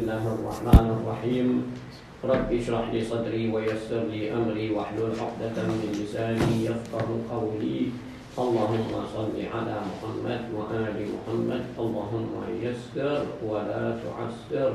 الله الرحمن الرحيم. رب اشرح لي صدري ويسر لي أمري واحلل عقدة من لساني يفقه قولي. اللهم صل على محمد وآل محمد. اللهم يسر ولا تعسر.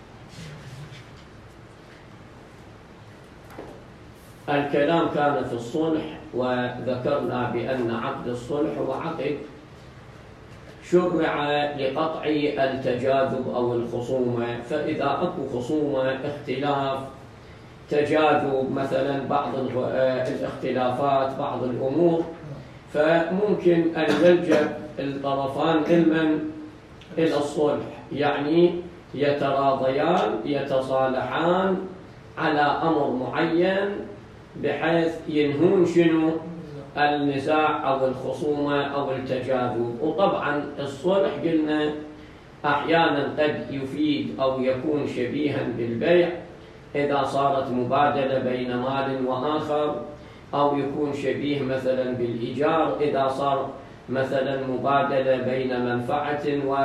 الكلام كان في الصلح، وذكرنا بأن عقد الصلح هو عقد شرع لقطع التجاذب أو الخصومة. فإذا أكو خصومة، اختلاف، تجاذب، مثلا بعض الاختلافات، بعض الأمور، فممكن أن يلجأ الطرفان إلى الصلح، يعني يتراضيان، يتصالحان على أمر معين بحيث ينهون شنو؟ النزاع أو الخصومة أو التجاذب. وطبعا الصلح قلنا أحيانا قد يفيد أو يكون شبيها بالبيع إذا صارت مبادلة بين مال وآخر، أو يكون شبيه مثلا بالإيجار إذا صار مثلا مبادلة بين منفعة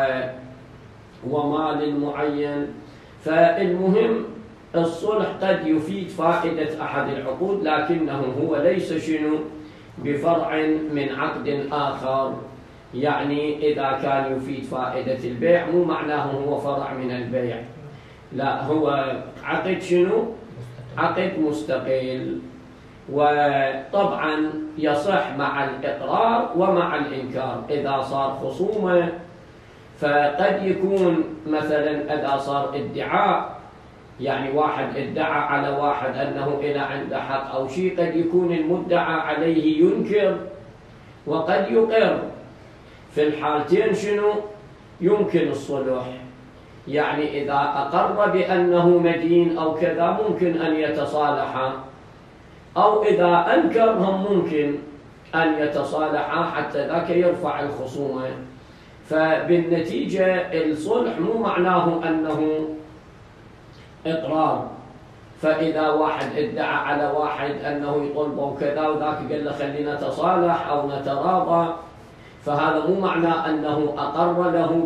ومال معين. فالمهم الصلح قد يفيد فائدة أحد العقود، لكنه هو ليس شنو؟ بفرع من عقد آخر. يعني إذا كان يفيد فائدة البيع مو معناه هو فرع من البيع، لا، هو عقد شنو؟ عقد مستقل. وطبعا يصح مع الإقرار ومع الإنكار. إذا صار خصومة فقد يكون مثلا إذا صار ادعاء، يعني واحد ادعى على واحد أنه إلى عنده حق أو شيء، قد يكون المدعى عليه ينكر وقد يقر. في الحالتين شنو؟ يمكن الصلح. يعني إذا أقر بأنه مدين أو كذا ممكن أن يتصالحا، أو إذا أنكر هم ممكن أن يتصالحا حتى ذاك يرفع الخصومة. فبالنتيجة الصلح مو معناه أنه إقرار. فإذا واحد ادعى على واحد أنه يطلبه كذا وذاك قال له خلينا نتصالح أو نتراضى، فهذا مو معناه أنه أقر له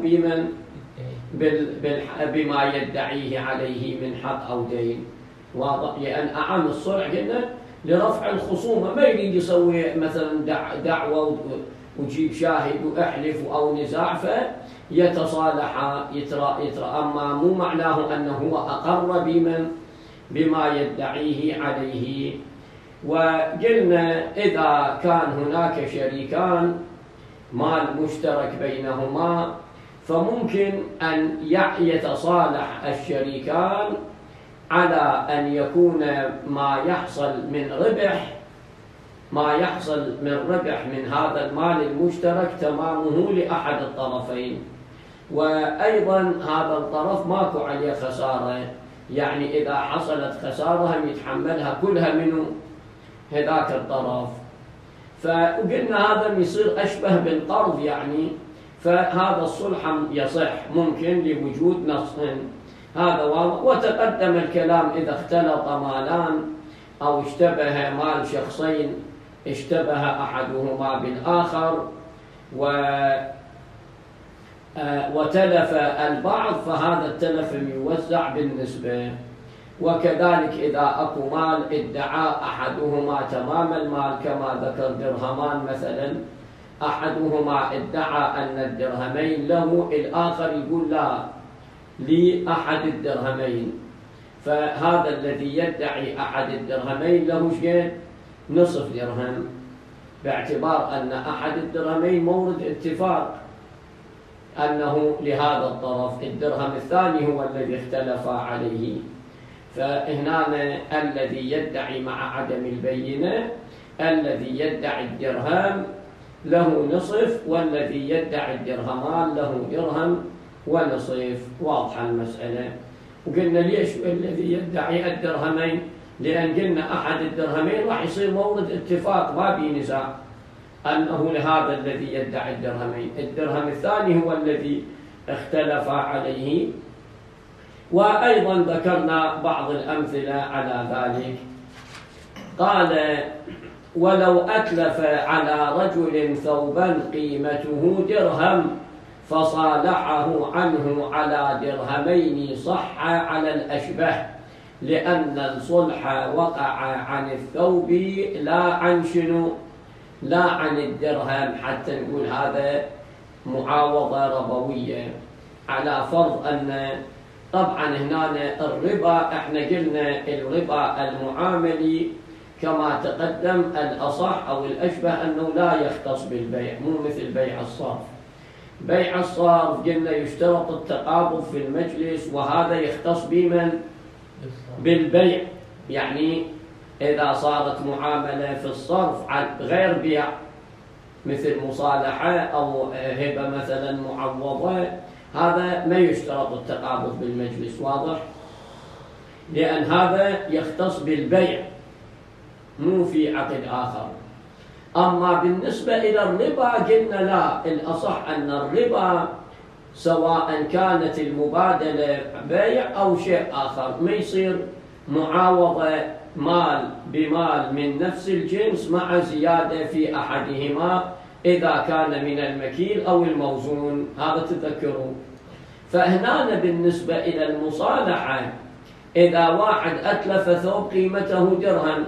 بما يدعيه عليه من حق أو دين. واضح؟ لأن أعم الصلح قلنا لرفع الخصومة، ما يريد يسوي مثلا دعوة وجيب شاهد وأحلف أو نزاع فيتصالح يترى. أما مو معناه أنه هو أقر بما يدعيه عليه. وقلنا إذا كان هناك شريكان مال مشترك بينهما، فممكن أن يتصالح الشريكان على أن يكون ما يحصل من ربح من هذا المال المشترك تمامه لأحد الطرفين، وأيضا هذا الطرف ماكو عليه خسارة. يعني إذا حصلت خسارة هم يتحملها كلها منه هذاك الطرف. فقلنا هذا يصير أشبه بالقرض يعني. فهذا الصلح يصح ممكن لوجود نص. هذا واضح. وتقدم الكلام إذا اختلط مالان أو اشتبه مال شخصين، اشتبه أحدهما بالآخر وتلف البعض، فهذا التلف يوزع بالنسبة. وكذلك إذا أكو مال ادعى أحدهما تمام المال كما ذكر درهمان مثلا، أحدهما ادعى أن الدرهمين له، الآخر يقول لا، لأحد الدرهمين. فهذا الذي يدعي أحد الدرهمين له شيء نصف درهم، باعتبار أن أحد الدرهمين مورد اتفاق أنه لهذا الطرف، الدرهم الثاني هو الذي اختلف عليه. فهنا الذي يدعي مع عدم البينة، الذي يدعي الدرهم له نصف، والذي يدعي الدرهمان له درهم ونصف. واضحة المسألة. وقلنا ليش الذي يدعي الدرهمين؟ لأن قلنا أحد الدرهمين راح يصير مورد اتفاق، ما في نزاع أنه لهذا الذي يدعي الدرهمين. الدرهم الثاني هو الذي اختلف عليه. وأيضا ذكرنا بعض الأمثلة على ذلك. قال: ولو أتلف على رجل ثوبا قيمته درهم فصالحه عنه على درهمين صح على الأشبه، لأن الصلح وقع عن الثوب لا عن شنو؟ لا عن الدرهم، حتى نقول هذا معاوضة ربوية، على فرض أن طبعا هنا الربا احنا قلنا الربا المعاملي كما تقدم الأصح أو الأشبه أنه لا يختص بالبيع، مو مثل بيع الصرف. بيع الصرف قلنا يشترط التقابض في المجلس، وهذا يختص بمن؟ بالبيع. يعني إذا صارت معاملة في الصرف غير بيع مثل مصالحة أو هبة مثلا معوضة، هذا ما يشترط التقابض بالمجلس، واضح؟ لأن هذا يختص بالبيع مو في عقد آخر. أما بالنسبة إلى الربا قلنا لا، الأصح أن الربا سواء كانت المبادلة بيع أو شيء آخر ما يصير معاوضة مال بمال من نفس الجنس مع زيادة في أحدهما إذا كان من المكيل أو الموزون، هذا تذكروا. فهنا بالنسبة إلى المصالحة إذا واحد أتلف ثوب قيمته درهم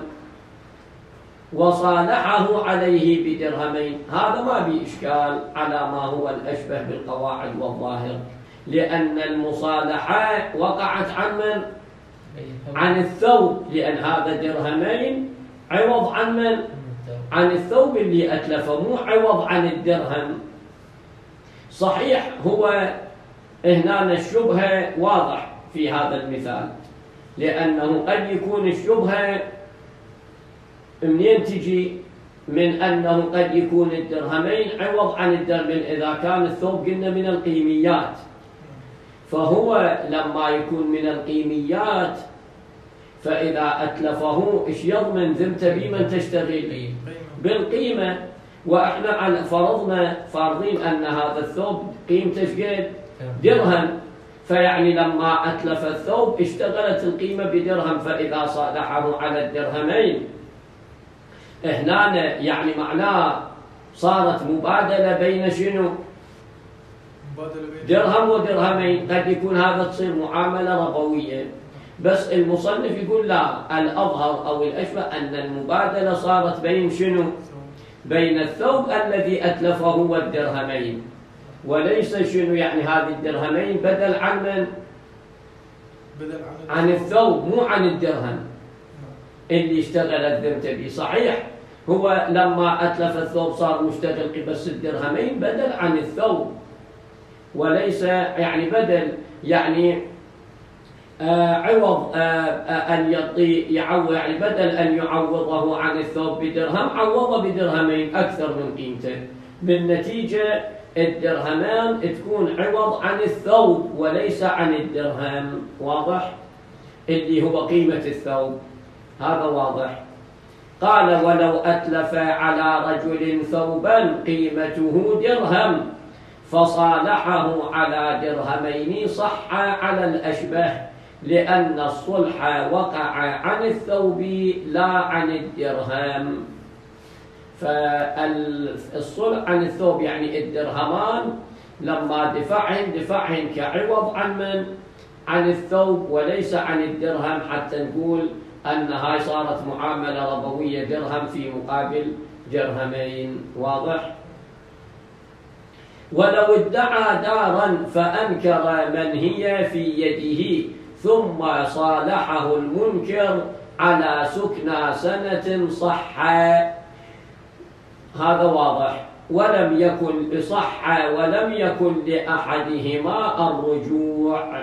وصالحه عليه بدرهمين، هذا ما بي إشكال على ما هو الأشبه بالقواعد والظاهر، لأن المصالحة وقعت عن من؟ عن الثوب، لأن هذا درهمين عوض عن من؟ عن الثوب اللي أتلفه، مو عوض عن الدرهم. صحيح هو هنا الشبهة واضح في هذا المثال، لأنه قد يكون الشبهة منين تجي؟ من أنه قد يكون الدرهمين عوض عن الدرهم إذا كان الثوب قلنا من القيميات، فهو لما يكون من القيميات فإذا أتلفه إيش يضمن؟ ذمت بمن تشتغل؟ بالقيمة. وإحنا فرضين أن هذا الثوب قيمته قد درهم، فيعني لما أتلف الثوب اشتغلت القيمة بدرهم، فإذا صالحه على الدرهمين هنا يعني معناه صارت مبادلة بين شنو؟ درهم ودرهمين. قد يكون هذا تصير معاملة ربوية، بس المصنف يقول لا، الأظهر أو الأشبه أن المبادلة صارت بين شنو؟ بين الثوب الذي أتلفه والدرهمين، وليس شنو يعني هذه الدرهمين بدل عن من؟ عن الثوب، مو عن الدرهم اللي اشتغلت ذمت به. صحيح هو لما أتلف الثوب صار مشتغل، بس الدرهمين بدل عن الثوب، وليس يعني بدل يعني عوض أن يعوض، يعني بدل أن يعوضه عن الثوب بدرهم عوضه بدرهمين أكثر من قيمته، بالنتيجة الدرهمان تكون عوض عن الثوب وليس عن الدرهم، واضح؟ اللي هو قيمة الثوب، هذا واضح. قال ولو أتلف على رجل ثوبا قيمته درهم فصالحه على درهمين صح على الأشبه، لأن الصلح وقع عن الثوب لا عن الدرهم. فالصلح عن الثوب يعني الدرهمان لما دفعهن كعوض عن من؟ عن الثوب وليس عن الدرهم، حتى نقول أن هاي صارت معاملة ربوية، درهم في مقابل درهمين، واضح؟ ولو ادعى دارا فأنكر من هي في يده ثم صالحه المنكر على سكنى سنة صح، هذا واضح. ولم يكن صح ولم يكن لأحدهما الرجوع.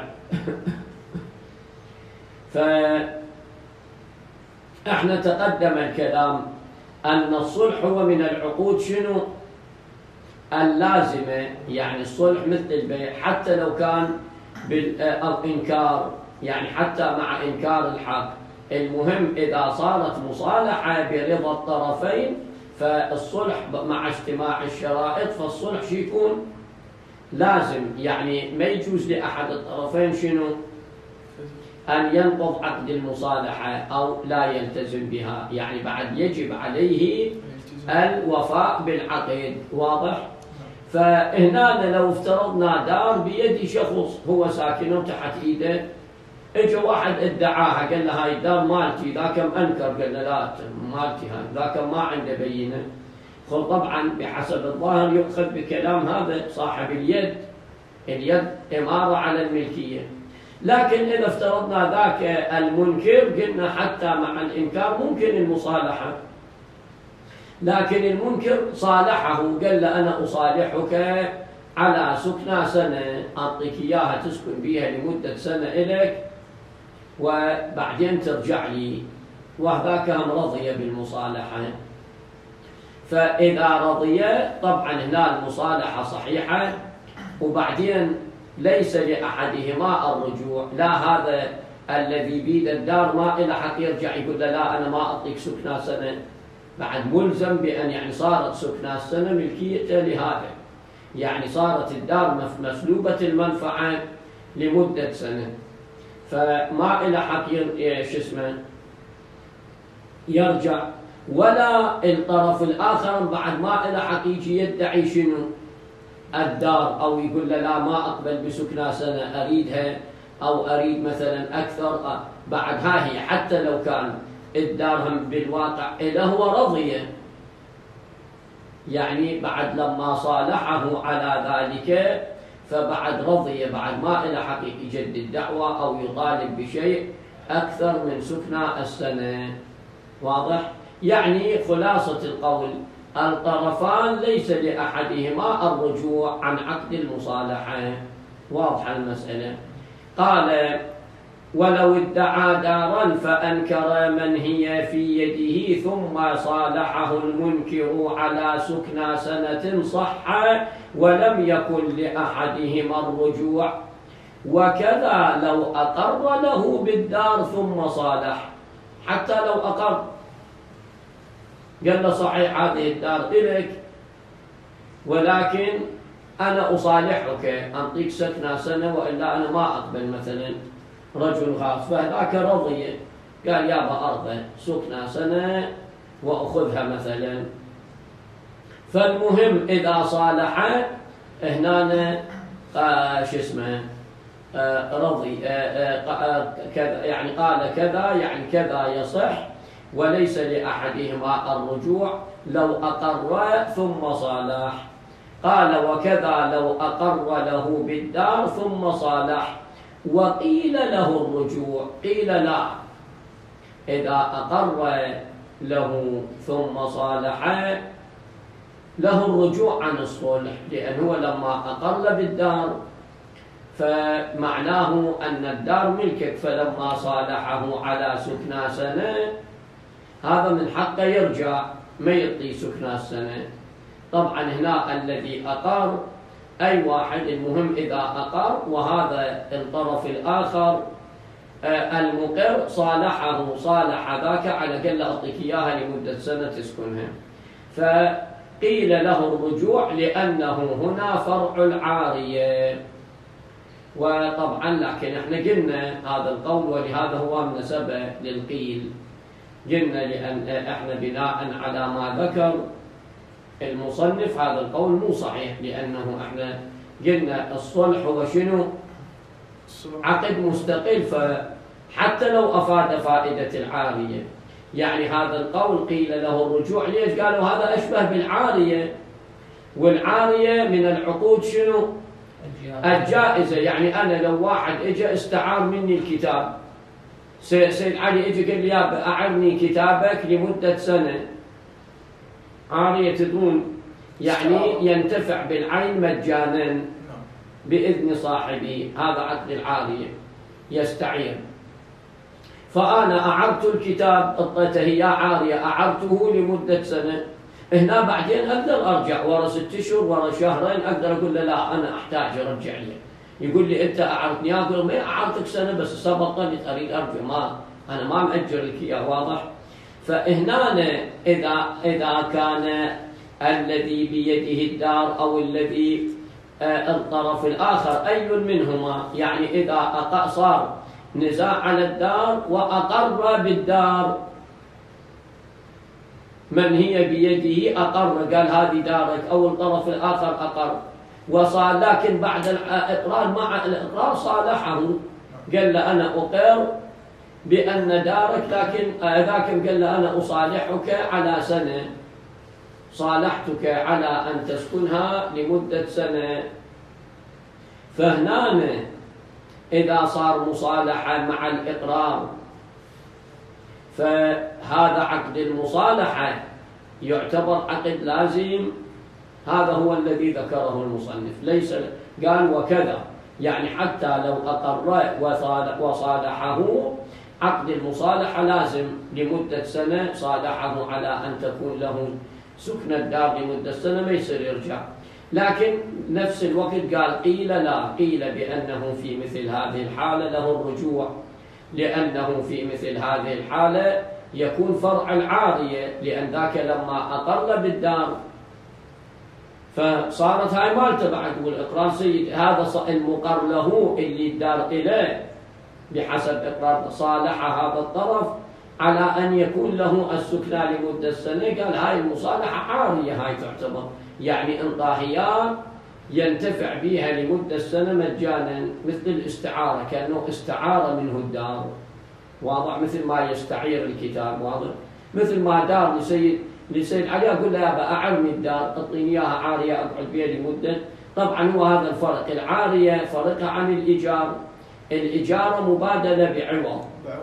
فإحنا تقدم الكلام أن الصلح هو من العقود شنو؟ اللازمة، يعني الصلح مثل البيع حتى لو كان بالإنكار، يعني حتى مع إنكار الحق، المهم إذا صارت مصالحة برضا الطرفين فالصلح مع اجتماع الشرائط، فالصلح شو يكون؟ لازم، يعني ما يجوز لأحد الطرفين شنو؟ أن ينقض عقد المصالحة أو لا يلتزم بها، يعني بعد يجب عليه الوفاء بالعقد، واضح؟ فهنا لو افترضنا دار بيد شخص هو ساكنه تحت ايده، اجى واحد ادعاها قال له هاي الدار مالتي، ذاك انكر قال له لا مالتي هاي، ذاك ما عنده بينه. طبعا بحسب الظاهر يؤخذ بكلام هذا صاحب اليد، اليد إمارة على الملكية. لكن إذا افترضنا ذاك المنكر قلنا حتى مع الإنكار ممكن المصالحة، لكن المنكر صالحه قال له أنا أصالحك على سكنى سنة، أعطيك إياها تسكن بيها لمدة سنة إليك وبعدين ترجع لي، وهذاك هم رضي بالمصالحة. فإذا رضي طبعا هنا المصالحة صحيحة، وبعدين ليس لأحدهما الرجوع، لا هذا الذي بيد الدار ما إلى حق يرجع يقول له لا أنا ما أعطيك سكنى سنة، بعد ملزم بأن يعني صارت سكنى السنة ملكيته لهذا، يعني صارت الدار مسلوبة المنفعة لمدة سنة، فما إلى حق يرجع. ولا الطرف الآخر بعد ما إلى حق يجي يدعي شنو الدار، أو يقول له لا ما أقبل بسكنى سنة أريدها، أو أريد مثلا أكثر، بعد هاي حتى لو كان الدارهم بالواقع إذا هو رضي، يعني بعد لما صالحه على ذلك فبعد رضي، بعد ما إلى حق يجدد الدعوة أو يطالب بشيء أكثر من سكنى السنة. واضح؟ يعني خلاصة القول الطرفان ليس لأحدهما الرجوع عن عقد المصالحة. واضحة المسألة. قال ولو ادعى دارا فأنكر من هي في يده ثم صالحه المنكر على سكنى سنة صح ولم يكن لأحدهما الرجوع، وكذا لو أقر له بالدار ثم صالح، حتى لو أقر قال له صحيح هذه الدار إليك ولكن أنا أصالحك أعطيك سكنى سنة وإلا أنا ما أقبل مثلا رجل خاص، فهذاك رضي قال يابا أرضه سكنى سنة وأخذها مثلا. فالمهم إذا صالح هنا رضي كذا، يعني قال كذا يعني كذا يصح، وليس لأحدهما الرجوع لو أقر ثم صالح. قال وكذا لو أقر له بالدار ثم صالح وقيل له الرجوع، قيل لا، إذا أقر له ثم صالح له الرجوع عن الصلح، لأنه لما أقر بالدار فمعناه أن الدار ملكك، فلما صالحه على سكنى سنة هذا من حقه يرجع ما يعطي سكنى السنة. طبعا هنا الذي أقر أي واحد، المهم إذا أقر وهذا الطرف الآخر المقر صالحه صالح ذاك على قل أعطيك إياها لمدة سنة تسكنها، فقيل له الرجوع لأنه هنا فرع العارية. وطبعا لكن احنا قلنا هذا القول ولهذا هو منسبة للقيل، قلنا لأن احنا بناء على ما ذكر المصنف هذا القول مو صحيح، لأنه احنا قلنا الصلح هو شنو؟ عقد مستقل، فحتى لو أفاد فائدة العارية، يعني هذا القول قيل له الرجوع ليش؟ قالوا هذا أشبه بالعارية، والعارية من العقود شنو؟ الجائزة. يعني أنا لو واحد إجا استعار مني الكتاب، سيد علي إجا قال لي يا أعرني كتابك لمدة سنة، عارية تدون يعني ينتفع بالعين مجانا بإذن صاحبه، هذا عقد العارية يستعير. فأنا أعرت الكتاب أعطيته هي عارية، أعرته لمدة سنة، هنا بعدين أقدر أرجع ورا 6 أشهر ورا شهرين أقدر أقول له لا أنا أحتاج أرجع لي، يقول لي أنت أعرتني، أقول ما أعرتك سنة بس سبقني أريد أرجع، ما أنا ما مأجر لك إياه. واضح؟ فهنا إذا كان الذي بيده الدار أو الذي الطرف الآخر أي منهما، يعني إذا صار نزاع على الدار وأقر بالدار من هي بيده أقر، قال هذه دارك، أو الطرف الآخر أقر وصال، لكن بعد الإقرار مع الإقرار صالحه، قال له أنا أقر بأن دارك، لكن ذاك قال له أنا أصالحك على سنة، صالحتك على أن تسكنها لمدة سنة. فهنا إذا صار مصالحة مع الإقرار فهذا عقد المصالحة يعتبر عقد لازم. هذا هو الذي ذكره المصنف، ليس قال وكذا، يعني حتى لو أقر وصالحه عقد المصالحة لازم لمدة سنة، صالحه على أن تكون له سكن الدار لمدة سنة، ما يصير يرجع. لكن نفس الوقت قال قيل لا، قيل بأنه في مثل هذه الحالة له الرجوع، لأنه في مثل هذه الحالة يكون فرع العارية، لأن ذاك لما أقر بالدار فصارت هاي مالته بعد، والإقرار سيد، هذا المقر له اللي الدار إليه بحسب إقرار صالح هذا الطرف على أن يكون له السكنى لمدة سنة. قال هاي المصالحة عارية، هاي تعتبر يعني انطاهيات ينتفع بها لمدة سنة مجانا، مثل الاستعارة، كأنه استعار منه الدار، واضح، مثل ما يستعير الكتاب، واضح، مثل ما دار لسيد علي أقول له يا أعرني الدار، أعطيني إياها عارية أقعد بها لمدة. طبعا هو هذا الفرق، العارية فرقها عن الإيجار، الإجارة مبادلة بعوض،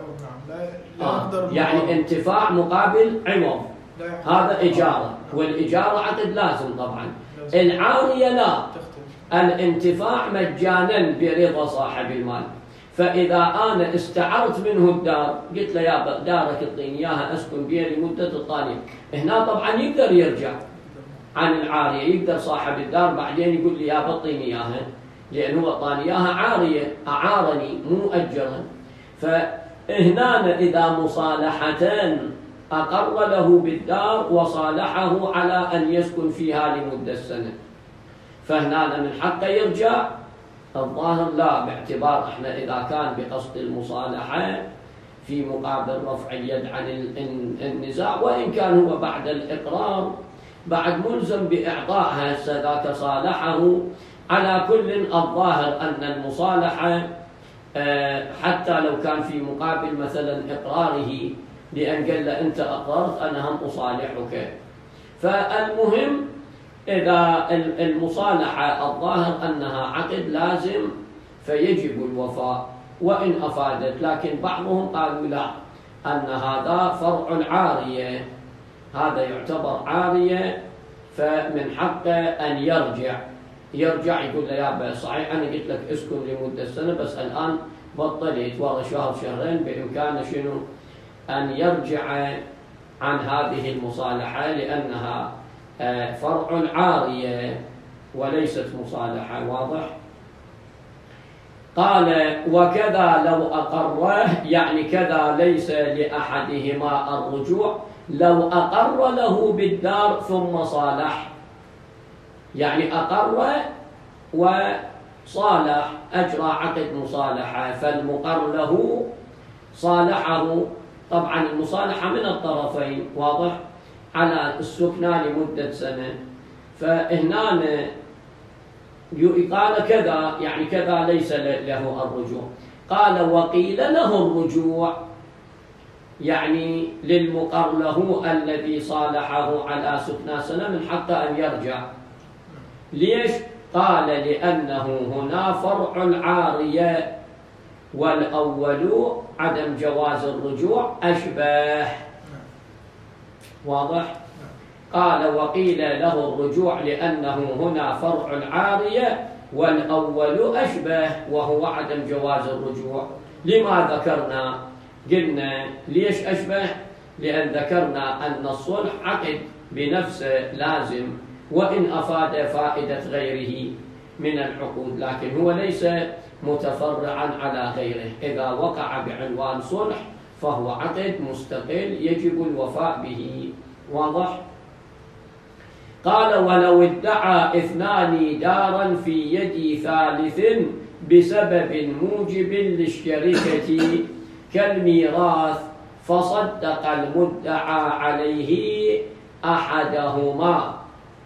يعني انتفاع مقابل عوض، هذا إجارة، والإجارة عقد لازم طبعا. العارية لا، الانتفاع مجانا برضا صاحب المال. فإذا أنا استعرت منه الدار، قلت له يا دارك اعطيني إياها أسكن بها لمدة الطالب، هنا طبعا يقدر يرجع عن العارية، يقدر صاحب الدار بعدين يقول لي يا بطيني إياها، لأنه هو أعطاني إياها عارية، أعارني مو أجرا. فهنا إذا مصالحتان أقر له بالدار وصالحه على أن يسكن فيها لمدة سنة، فهنا من حقه يرجع. الظاهر لا، باعتبار احنا إذا كان بقصد المصالحة في مقابل رفع اليد عن النزاع، وإن كان هو بعد الإقرار بعد ملزم بإعطائها، ذاك صالحه. على كل الظاهر أن المصالحة حتى لو كان في مقابل مثلا إقراره، لأن قال له أنت أقررت أنا هم أصالحك. فالمهم إذا المصالحة الظاهر أنها عقد لازم فيجب الوفاء وإن أفادت، لكن بعضهم قالوا لا، أن هذا فرع العارية، هذا يعتبر عارية، فمن حقه أن يرجع يقول له يا صحيح أنا قلت لك اسكن لمدة سنة، بس الآن بطلت ورا شهر شهرين، بإمكانه شنو أن يرجع عن هذه المصالحة، لأنها فرع العارية وليست مصالحة، واضح. قال وكذا لو أقره، يعني كذا ليس لأحدهما الرجوع، لو أقر له بالدار ثم صالح، يعني أقر وصالح، أجرى عقد مصالحة، فالمقر له صالحه، طبعا المصالحة من الطرفين، واضح، على السكنى لمدة سنة. فهنا قال كذا، يعني كذا ليس له الرجوع. قال وقيل له الرجوع، يعني للمقر له الذي صالحه على سكنى سنة من حق أن يرجع. ليش؟ قال لأنه هنا فرع العارية، والأول عدم جواز الرجوع أشبه، واضح. قال وقيل له الرجوع لأنه هنا فرع العارية والأول أشبه، وهو عدم جواز الرجوع. لما ذكرنا؟ قلنا ليش أشبه؟ لأن ذكرنا أن الصلح عقد بنفسه لازم، وإن أفاد فائدة غيره من العقود، لكن هو ليس متفرعا على غيره. إذا وقع بعنوان صلح فهو عقد مستقل يجب الوفاء به، واضح. قال ولو ادعى اثنان دارا في يد ثالث بسبب موجب للشركة كالميراث، فصدق المدعى عليه أحدهما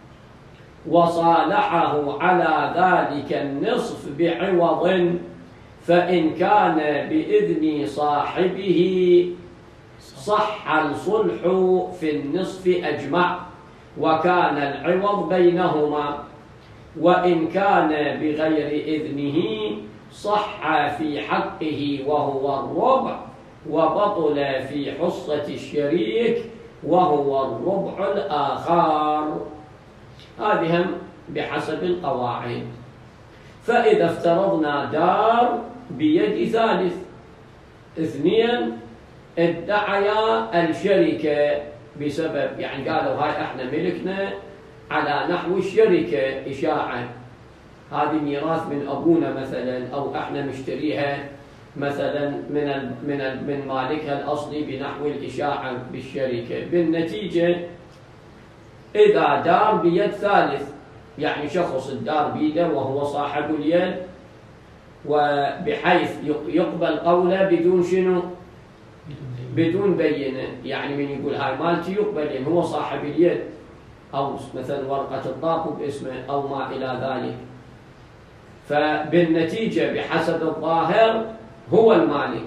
وصالحه على ذلك النصف بعوض، فإن كان بإذن صاحبه صح الصلح في النصف أجمع، وكان العوض بينهما، وإن كان بغير إذنه صح في حقه وهو الربع، وبطل في حصة الشريك وهو الربع الآخر. هذه هم بحسب القواعد. فإذا افترضنا دار بيد ثالث، اثنين ادعيا الشركة بسبب، يعني قالوا هاي احنا ملكنا على نحو الشركة إشاعة، هذه ميراث من أبونا مثلا، أو احنا مشتريها مثلا من مالكها الأصلي بنحو الإشاعة بالشركة. بالنتيجة إذا دار بيد ثالث، يعني شخص الدار بيده وهو صاحب اليد، وبحيث يقبل قوله بدون شنو؟ بدون بينة. يعني من يقول هاي مالتي يقبل إن هو صاحب اليد، أو مثلا ورقة الطاقة باسمه أو ما إلى ذلك. فبالنتيجة بحسب الظاهر هو المالك،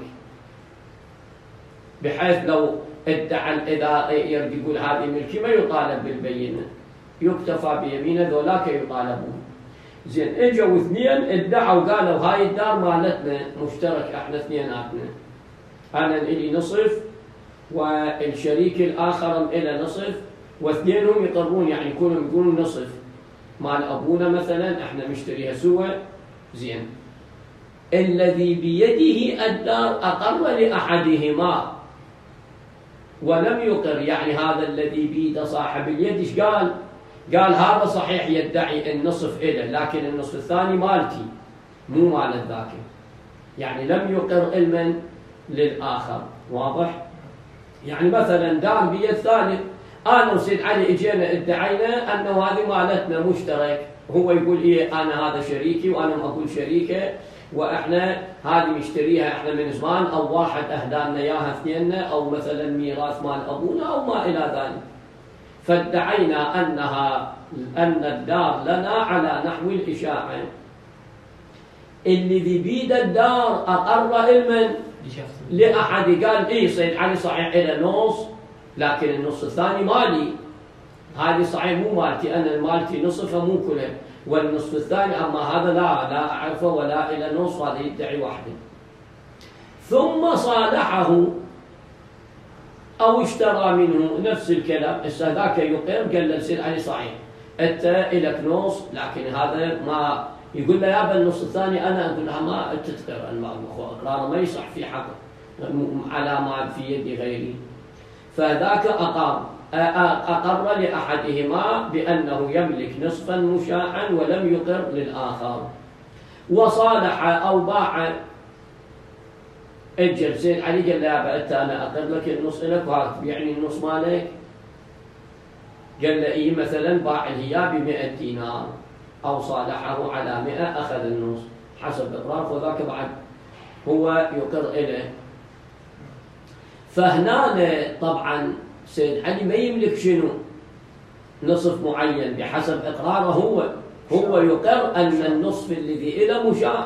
بحيث لو ادعى إذا يرد يقول هذه ملكي ما يطالب بالبينة، يكتفى بيمينه، ذولاك يطالبون. زين، اجوا اثنين ادعوا قالوا هاي الدار مالتنا مشترك، احنا اثنيناتنا، انا الي نصف والشريك الاخر الى نصف، واثنينهم يقرون، يعني يقولون نصف مال ابونا مثلا احنا مشتريها سوا. زين، الذي بيده الدار اقر لاحدهما ولم يقر، يعني هذا الذي بيده صاحب اليد ايش قال؟ قال هذا صحيح يدعي النصف إله، لكن النصف الثاني مالتي مو مال الذاك، يعني لم يقر المن للآخر. واضح؟ يعني مثلا دار بيد ثالث، أنا وسيد علي اجينا ادعينا أنه هذه مالتنا مشترك، هو يقول إيه أنا هذا شريكي وأنا ما أقول شريكه، وإحنا هذه مشتريها إحنا من زمان، أو واحد أهدانا إياها اثنيننا، أو مثلا ميراث مال أبونا أو ما إلى ذلك. فادعينا أن الدار لنا على نحو الإشاعة. الذي بيد الدار أقر المن لأحد، قال إيه سيد علي صحيح إلى نص، لكن النص الثاني مالي، هذه صحيح مو مالتي، أنا مالتي نصفها مو كله، والنصف الثاني أما هذا لا أعرفه ولا إلى نص، هذا يدعي وحده. ثم صالحه أو اشترى منه نفس الكلام، ذاك يقر، قال له سيد علي صحيح أنت إلك نص، لكن هذا ما يقول له يابا النص الثاني أنا أقول لها ما تذكر الإقرار ما يصح في حق على ما في يد غيري. فذاك أقر لأحدهما بأنه يملك نصفا مشاعا ولم يقر للآخر. وصالح أو باع، اجل سيد علي قال له يابا انت انا اقر لك النص لك وهذا تبيعني النص مالك، قال له اي مثلا باع الهياب ب100 دينار او صالحه على 100 اخذ النص حسب اقرار، فذاك بعد هو يقر له. فهنا طبعا سيد علي ما يملك شنو؟ نصف معين بحسب اقراره، هو يقر ان النصف الذي له مشاع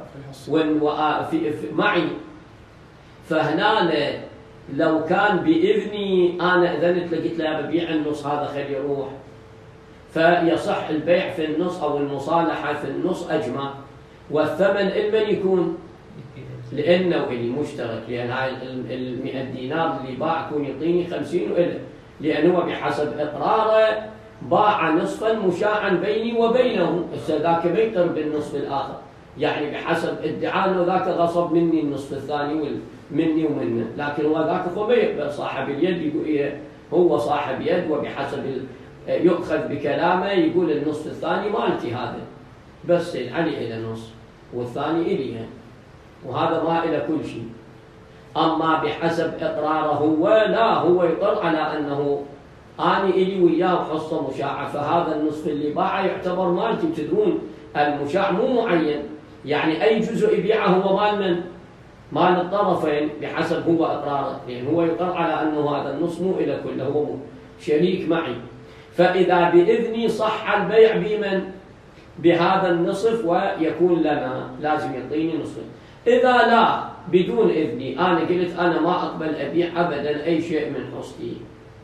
معي. فهنا لو كان بإذني أنا أذنت لقيت له ببيع النص هذا خليه يروح، فيصح البيع في النص أو المصالحة في النص أجمع، والثمن لمن يكون؟ لأنه إلي مشترك، لأن هاي 100 دينار اللي باع يكون يعطيني 50 وإله، لأنه بحسب إقراره باع نصفا مشاعا بيني وبينه، ذاك ما يقر بالنصف الآخر، يعني بحسب ادعاء انه ذاك غصب مني النصف الثاني مني ومنه، لكن هو ذاك هو ما يقبل صاحب اليد، يقول إيه هو صاحب يد، وبحسب يؤخذ بكلامه يقول النصف الثاني مالتي هذا، بس علي إلى نص والثاني إليها، وهذا ما إلى كل شيء. أما بحسب إقراره هو لا، هو يقر على أنه أنا إلي وياه حصة مشاعة، فهذا النصف اللي باعه يعتبر مالتي. تدرون المشاع مو معين، يعني أي جزء يبيعه هو مال من؟ مال الطرفين بحسب هو إقراره، لأن هو يقر على أنه هذا النص مو إلى كله، هو شريك معي. فإذا بإذني صح البيع بمن؟ بهذا النصف ويكون لنا، لازم يعطيني نصف. إذا لا بدون إذني أنا قلت أنا ما أقبل أبيع أبدا أي شيء من حصتي،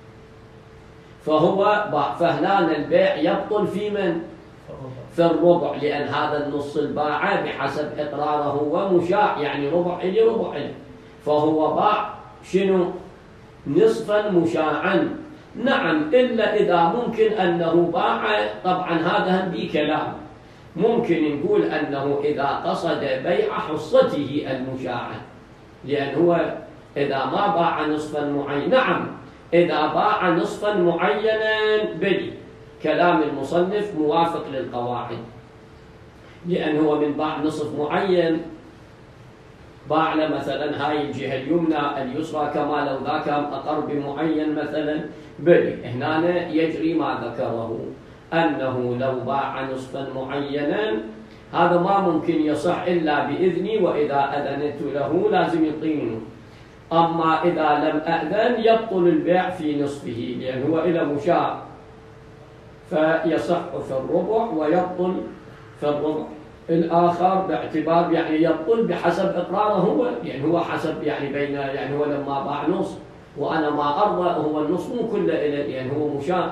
فهو فهنا البيع يبطل في من؟ في الربع، لأن هذا النص الباعة بحسب إقراره ومشاع، يعني ربع إلي ربع إلي، فهو باع شنو؟ نصفا مشاعا. نعم، إلا إذا ممكن أنه باع، طبعا هذا هم بي كلام، ممكن نقول أنه إذا قصد بيع حصته المشاعة، لأن هو إذا ما باع نصفا معينا، نعم إذا باع نصفا معينا بلي، كلام المصنف موافق للقواعد، لأن هو من باع نصف معين، باع له مثلا هاي الجهة اليمنى اليسرى كما لو ذاك أقر بمعين مثلا بلي، هنا يجري ما ذكره أنه لو باع نصفا معينا هذا ما ممكن يصح إلا بإذني، وإذا أذنت له لازم يعطيني. أما إذا لم أذن يبطل البيع في نصفه، لأن هو إلى مشاع، فيصح في الربع ويبطل في الربع الآخر، باعتبار يعني يبطل بحسب إقراره هو، يعني هو حسب يعني بين، يعني هو لما باع نص وأنا ما أرضى هو النص مو كله إلى، يعني هو مشاع.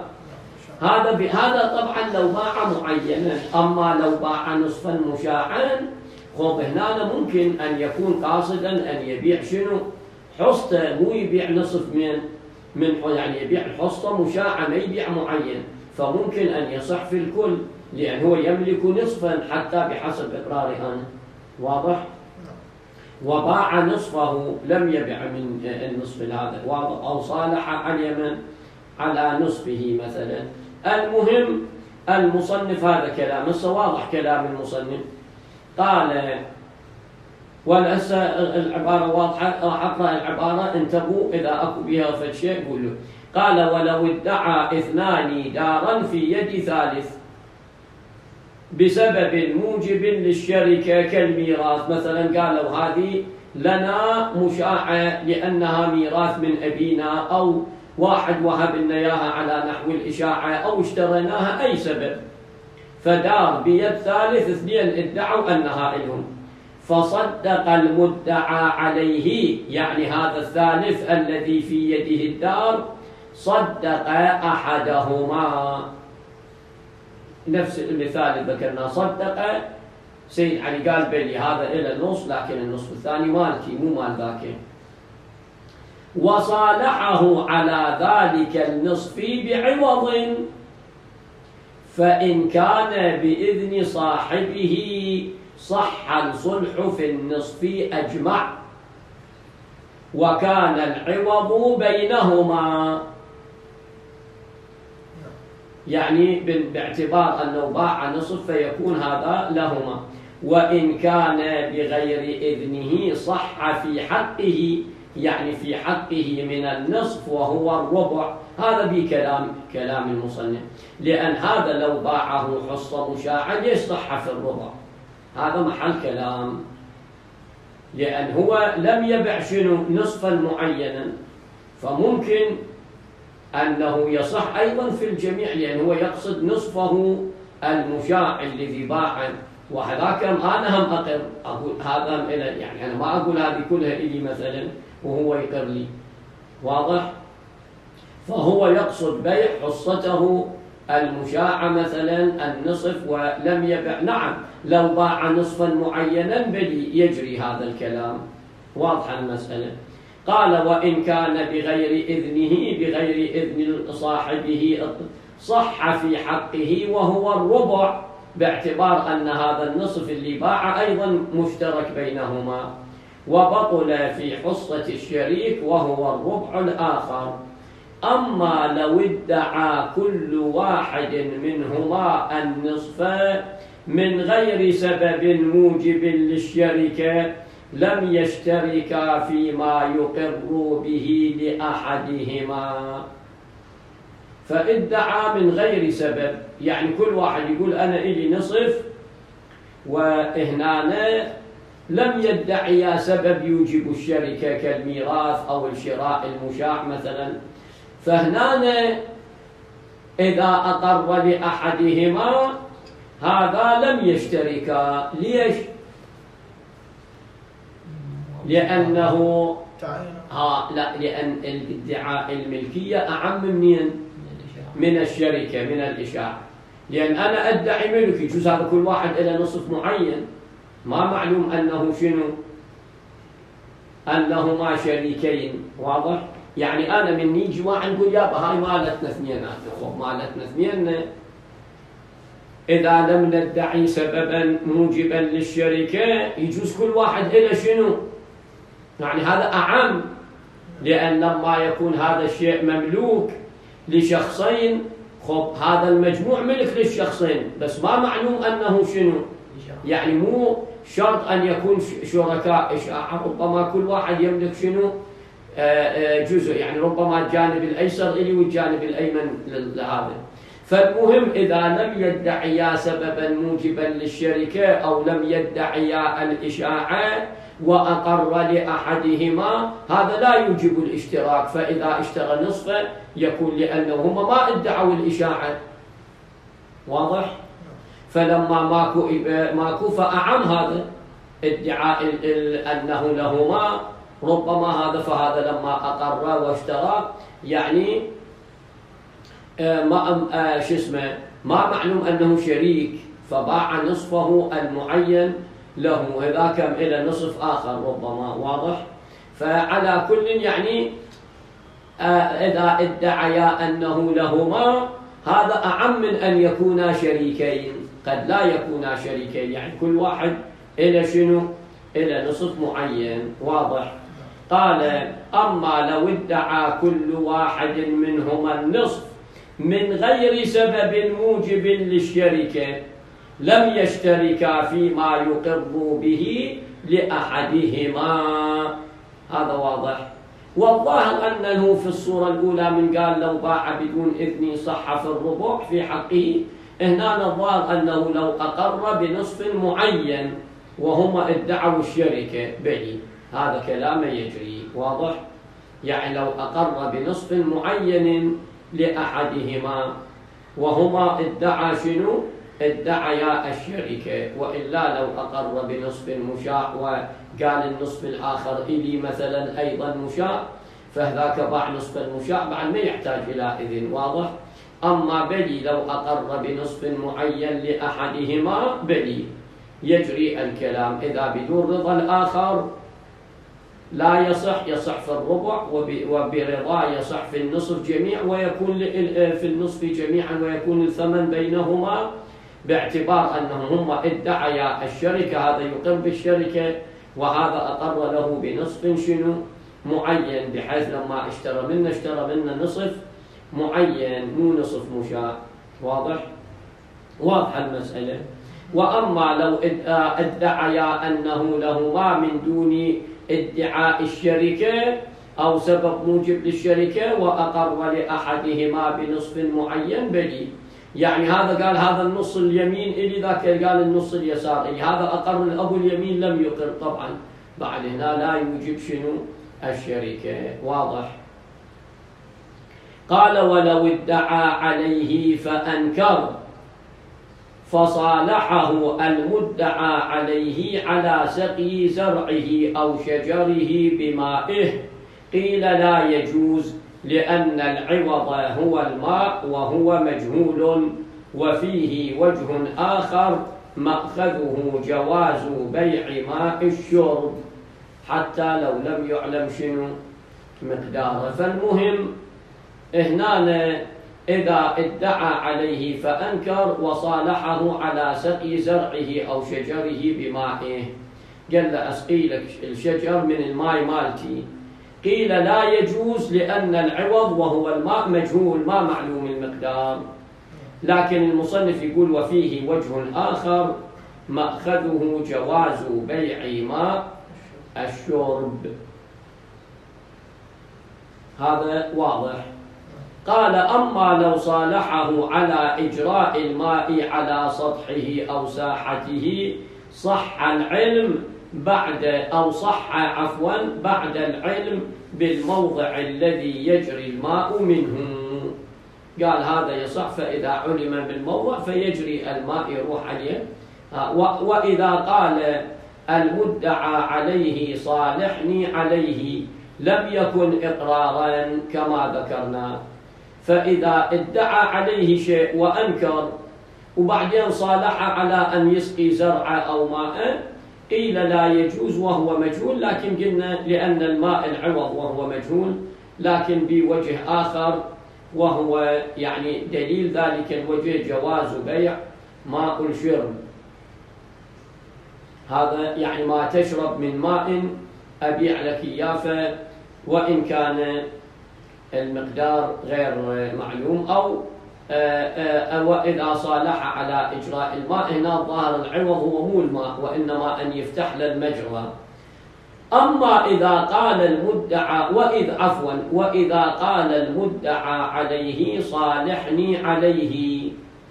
هذا طبعا لو باع معينا. أما لو باع نصفا مشاعا، خب هنا ممكن أن يكون قاصدا أن يبيع شنو؟ حصته، مو يبيع نصف من يعني يبيع الحصة مشاعة، ما يبيع معين، فممكن أن يصح في الكل، لأن هو يملك نصفا حتى بحسب إقراري أنا، واضح؟ وباع نصفه لم يبيع من النصف هذا، واضح؟ أو صالح على اليمن على نصفه مثلا. المهم المصنف هذا كلام واضح، كلام المصنف قال، والأسى العبارة واضحة، راح أقرأ العبارة انتبهوا إذا أكو بها فالشيء قولوا. قال: ولو ادعى اثنان دارا في يد ثالث بسبب موجب للشركة كالميراث، مثلا قالوا هذه لنا مشاعة لأنها ميراث من أبينا، أو واحد وهب لنا إياها على نحو الإشاعة، أو اشتريناها أي سبب، فدار بيد ثالث اثنين ادعوا أنها لهم، فصدق المدعى عليه، يعني هذا الثالث الذي في يده الدار صدق أحدهما، نفس المثال اللي ذكرناه، صدق سيد علي قال بلي هذا إلى النص، لكن النصف الثاني مالتي مو مال ذاك، وصالحه على ذلك النصف بعوض، فإن كان بإذن صاحبه صح الصلح في النصف أجمع، وكان العوض بينهما، يعني باعتبار أنه باع نصف فيكون هذا لهما، وإن كان بغير إذنه صح في حقه، يعني في حقه من النصف وهو الربع. هذا بكلام المصنف، لأن هذا لو باعه حصة مشاعة ليش صح في الربع؟ هذا محل كلام، لأن هو لم يبع شنو؟ نصفا معينا، فممكن أنه يصح أيضا في الجميع، لأن هو يقصد نصفه المشاع الذي باع، وهذاك أنا هم أقر، أقول هذا يعني أنا ما أقول هذه كلها إلي مثلا وهو يقر لي، واضح؟ فهو يقصد بيع حصته المشاعة مثلا النصف ولم يبع، نعم لو باع نصفا معينا بلي يجري هذا الكلام، واضحة المسألة. قال: وإن كان بغير إذنه، بغير إذن صاحبه صح في حقه وهو الربع، باعتبار أن هذا النصف اللي باع أيضا مشترك بينهما، وبطل في حصة الشريك وهو الربع الآخر. أما لو ادعى كل واحد منهما النصف من غير سبب موجب للشركة لم يشتركا فيما يقر به لأحدهما. فادعى من غير سبب، يعني كل واحد يقول أنا إلي نصف، وهنا لم يدعيا سبب يوجب الشركة كالميراث أو الشراء المشاع مثلا، فهنا إذا أقر لأحدهما هذا لم يشتركا. ليش؟ لأنه لأن الادعاء الملكية أعم من الشركة، من الإشاعة. لأن أنا أدعي ملكي، يجوز هذا كل واحد إلى نصف معين، ما معلوم أنه شنو، أنهما شريكين. واضح؟ يعني أنا من يجي واحد نقول يابا هاي مالتنا اثنين، مالتنا اثنين، إذا لم ندعي سببا موجبا للشركة يجوز كل واحد إلى شنو، يعني هذا أعم. لأن لما يكون هذا الشيء مملوك لشخصين، خب هذا المجموع ملك للشخصين، بس ما معلوم أنه شنو، يعني مو شرط أن يكون شركاء إشاعة، ربما كل واحد يملك شنو جزء، يعني ربما الجانب الأيسر إلي والجانب الأيمن لهذا. فالمهم إذا لم يدعيا سببا موجبا للشركة أو لم يدعيا الإشاعة وأقر لأحدهما، هذا لا يوجب الاشتراك. فإذا اشترى نصفه يكون لأنهما ما ادعوا الإشاعة. واضح؟ فلما ماكو فأعم هذا ادعاء أنه لهما، ربما هذا فهذا لما أقر واشترى يعني ما معلوم أنه شريك، فباع نصفه المعين له، هذاك إلى نصف آخر ربما. واضح؟ فعلى كل يعني إذا ادعيا أنه لهما هذا أعم من أن يكونا شريكين، قد لا يكونا شريكين، يعني كل واحد إلى شنو، إلى نصف معين. واضح؟ قال أما لو ادعى كل واحد منهما النصف من غير سبب موجب للشركة لم يشتركا فيما يقر به لأحدهما. هذا واضح. والظاهر أنه في الصورة الأولى من قال لو باع بدون إذن صح في الربع في حقه، هنا الظاهر أنه لو أقر بنصف معين وهما ادعوا الشركة به، هذا كلام يجري. واضح؟ يعني لو أقر بنصف معين لأحدهما وهما ادعى شنو؟ ادعيا الشركة، وإلا لو أقر بنصف مشاع وقال النصف الآخر إلي مثلا أيضا مشاع، فهذاك باع نصف المشاع بعد ما يحتاج إلى إذن. واضح؟ أما بلي لو أقر بنصف معين لأحدهما بلي يجري الكلام. إذا بدون رضا الآخر لا يصح، يصح في الربع، وبرضا يصح في النصف جميع، ويكون في النصف جميعا، ويكون الثمن بينهما باعتبار أنهم هم ادعيا الشركة، هذا يقر بالشركة وهذا أقر له بنصف شنو معين، بحيث لما اشترى منا نصف معين مو نصف مشاع. واضح؟ واضح المسألة. وأما لو ادعيا أنه لهما من دون ادعاء الشركة أو سبب موجب للشركة وأقر لأحدهما بنصف معين بلي، يعني هذا قال هذا النص اليمين إلي، ذاك قال النص اليسار إلي، هذا أقر الأب اليمين لم يقر، طبعا بعد هنا لا يوجب شنو الشركة. واضح؟ قال ولو ادعى عليه فأنكر فصالحه المدعى عليه على سقي زرعه أو شجره بمائه، قيل لا يجوز لأن العوض هو الماء وهو مجهول، وفيه وجه آخر مأخذه جواز بيع ماء الشرب حتى لو لم يعلم شنو مقداره. فالمهم هنا إذا ادعى عليه فأنكر وصالحه على سقي زرعه أو شجره بمائه، قال له أسقي لك الشجر من الماء مالتي، قيل لا يجوز لأن العوض وهو الماء مجهول ما معلوم المقدار. لكن المصنف يقول وفيه وجه آخر مأخذه جواز بيع ماء الشرب. هذا واضح. قال أما لو صالحه على إجراء الماء على سطحه أو ساحته صح العلم بعد أو صح عفوا بعد العلم بالموضع الذي يجري الماء منه. قال هذا يصح، فإذا علم بالموضع فيجري الماء يروح عليه. وإذا قال المدعى عليه صالحني عليه لم يكن إقرارا كما ذكرنا. فإذا ادعى عليه شيء وأنكر وبعدين صالح على أن يسقي زرع أو ماء، قيل لا يجوز وهو مجهول، لكن قلنا لأن الماء العوض وهو مجهول، لكن بوجه آخر وهو يعني دليل ذلك الوجه جواز بيع ماء الشرب. هذا يعني ما تشرب من ماء أبيع لك إياه وإن كان المقدار غير معلوم، أو وإذا صالح على إجراء الماء، هنا ظاهر العوض هو مو الماء وإنما أن يفتح للمجرى. أما إذا قال المدعى وإذا قال المدعى عليه صالحني عليه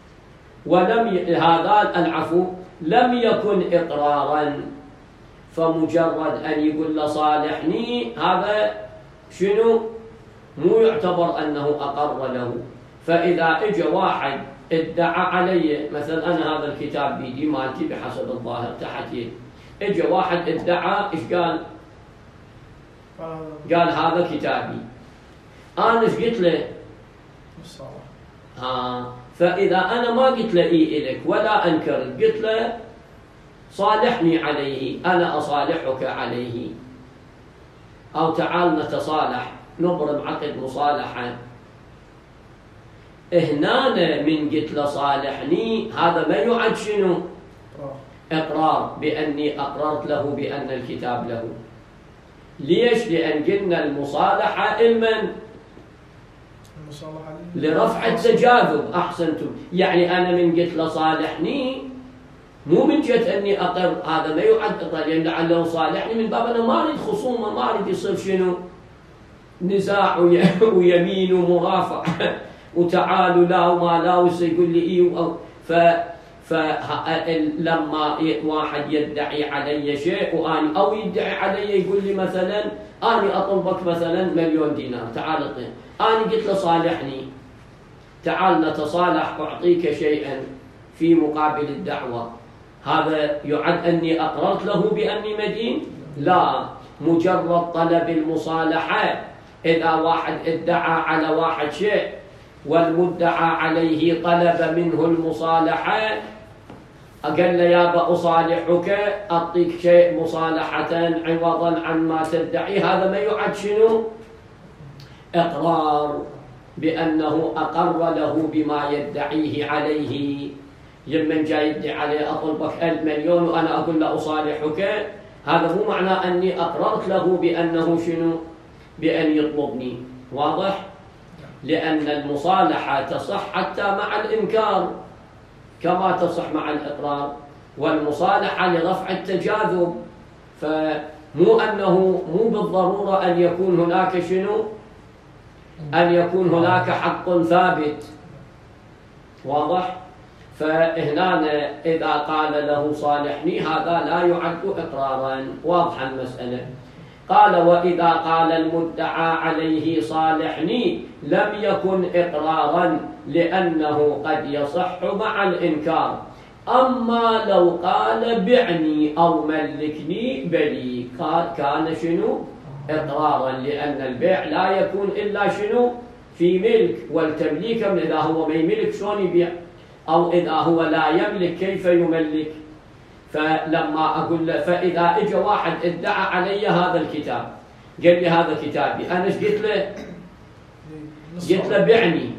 هذا العفو لم يكن إقرارا، فمجرد أن يقول له صالحني هذا شنو؟ مو يعتبر أنه أقر له. فإذا اجى واحد ادعى علي، مثلا أنا هذا الكتاب بيدي مالتي بحسب الظاهر تحتي، اجى واحد ادعى، ايش قال؟ قال هذا كتابي، أنا ايش قلت له؟ فإذا أنا ما قلت له إليك ولا أنكر، قلت له صالحني عليه، أنا أصالحك عليه، أو تعال نتصالح نبرم عقد مصالحة، هنا من قلت له صالحني هذا ما يعد شنو؟ إقرار بأني أقررت له بأن الكتاب له. ليش؟ لأن قلنا المصالحة لمن؟ لرفع التجاذب. أحسنتم. يعني أنا من قلت له صالحني مو من جهة أني أقر، هذا ما يعد إقرار، لأن لعله صالحني من باب أنا ما أريد خصومة، ما أريد يصير شنو؟ نزاع ويمين ومرافع وتعالوا لا وما لا ويقول لي إيه فلما واحد يدعي علي شيء وأنا أو يدعي علي يقول لي مثلا أنا أطلبك مثلا 1,000,000 دينار، تعال اعطيني، أنا قلت له صالحني، تعال نتصالح أعطيك شيئا في مقابل الدعوة، هذا يعد أني أقررت له بأني مدين؟ لا، مجرد طلب المصالحة. إذا واحد ادعى على واحد شيء والمدعى عليه طلب منه المصالحة، قال له يابا أصالحك، أعطيك شيء مصالحة عوضا عن ما تدعي، هذا ما يعد شنو؟ إقرار بأنه أقر له بما يدعيه عليه. يمن جاي يدعي عليه أطلبك 1,000,000,000 وأنا أقول له أصالحك، هذا مو معناه أني أقررت له بأنه شنو؟ بأن يطلبني. واضح؟ لأن المصالحة تصح حتى مع الإنكار كما تصح مع الإقرار، والمصالحة لرفع التجاذب، فمو أنه مو بالضرورة أن يكون هناك شنو؟ أن يكون هناك حق ثابت. واضح؟ فهنا إذا قال له صالحني هذا لا يعد إقرارا. واضحة المسألة. قال وإذا قال المدعى عليه صالحني لم يكن إقرارا لأنه قد يصح مع الإنكار. أما لو قال بعني أو ملكني بلي كان شنو؟ إقرارا، لأن البيع لا يكون إلا شنو؟ في ملك، والتمليك إذا هو ما يملك شلون يبيع؟ أو إذا هو لا يملك كيف يملك؟ فلما أقول له، فإذا إجا واحد ادعى علي هذا الكتاب، قال لي هذا كتابي، أنا ايش قلت له؟ قلت له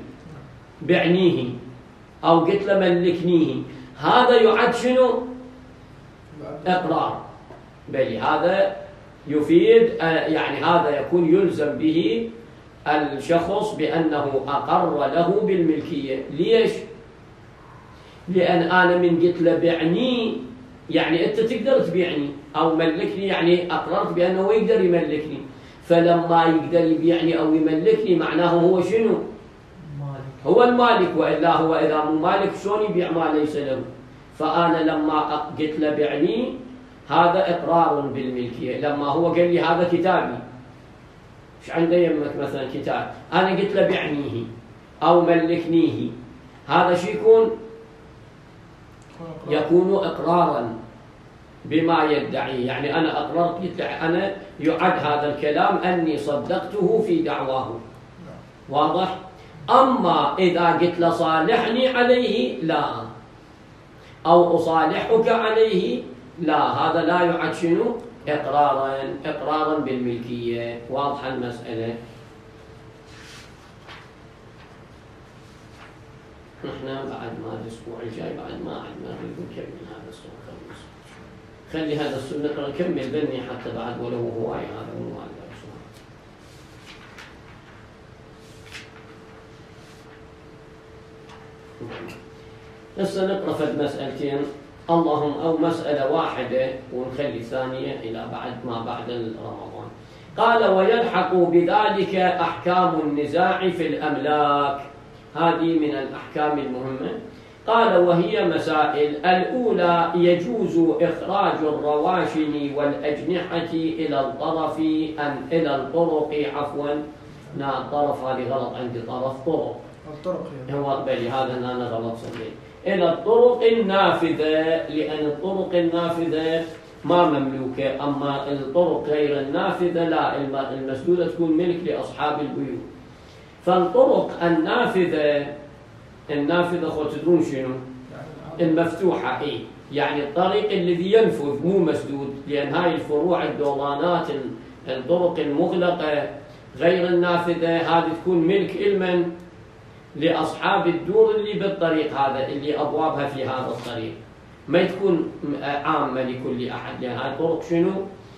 بعنيه أو قلت له ملكنيه، هذا يعد شنو؟ إقرار. بل هذا يفيد يعني هذا يكون يلزم به الشخص بأنه أقر له بالملكية. ليش؟ لأن أنا من قلت له بعني يعني أنت تقدر تبيعني، أو ملكني يعني أقررت بأنه هو يقدر يملكني، فلما يقدر يبيعني أو يملكني معناه هو شنو؟ مالك. هو المالك، وإلا هو إذا مو مالك شلون يبيع ما ليس له؟ فأنا لما قلت له بعني هذا إقرار بالملكية. لما هو قال لي هذا كتابي، إيش عنده يمك مثلا كتاب، أنا قلت له بعنيه أو ملكنيه، هذا شو يكون إقرارا بما يدعي. يعني أنا أقررت، أنا يعد هذا الكلام أني صدقته في دعواه. واضح؟ أما إذا قلت له صالحني عليه لا، أو أصالحك عليه لا، هذا لا يعد شنو؟ إقرارا بالملكية. واضحة المسألة؟ نحن بعد ما الأسبوع الجاي بعد ما عندنا نكمل هذا السؤال. خلي هذا السؤال نقرأ نكمل بني حتى بعد ولو هواي، هذا مو هذا هسه نقرأ فد مسألتين اللهم، أو مسألة واحدة ونخلي ثانية إلى ما بعد رمضان. قال ويلحق بذلك أحكام النزاع في الأملاك. هذه من الأحكام المهمة. قال وهي مسائل: الأولى يجوز إخراج الرواشن والأجنحة إلى الطرف إلى الطرق. عفوا الطرف هذه غلط عندي، طرق الطرق هو بلي هذا أنا غلط صحيح. إلى الطرق النافذة، لأن الطرق النافذة ما مملوكة، أما الطرق غير النافذة لا، المسدودة تكون ملك لأصحاب البيوت. فالطرق النافذة خو تدرون شنو؟ المفتوحة. يعني الطريق الذي ينفذ مو مسدود، لأن هاي الفروع الدورانات الطرق المغلقة غير النافذة هذه تكون ملك المن؟ لأصحاب الدور اللي بالطريق هذا، اللي أبوابها في هذا الطريق، ما تكون عامة لكل أحد، لأن هاي الطرق شنو؟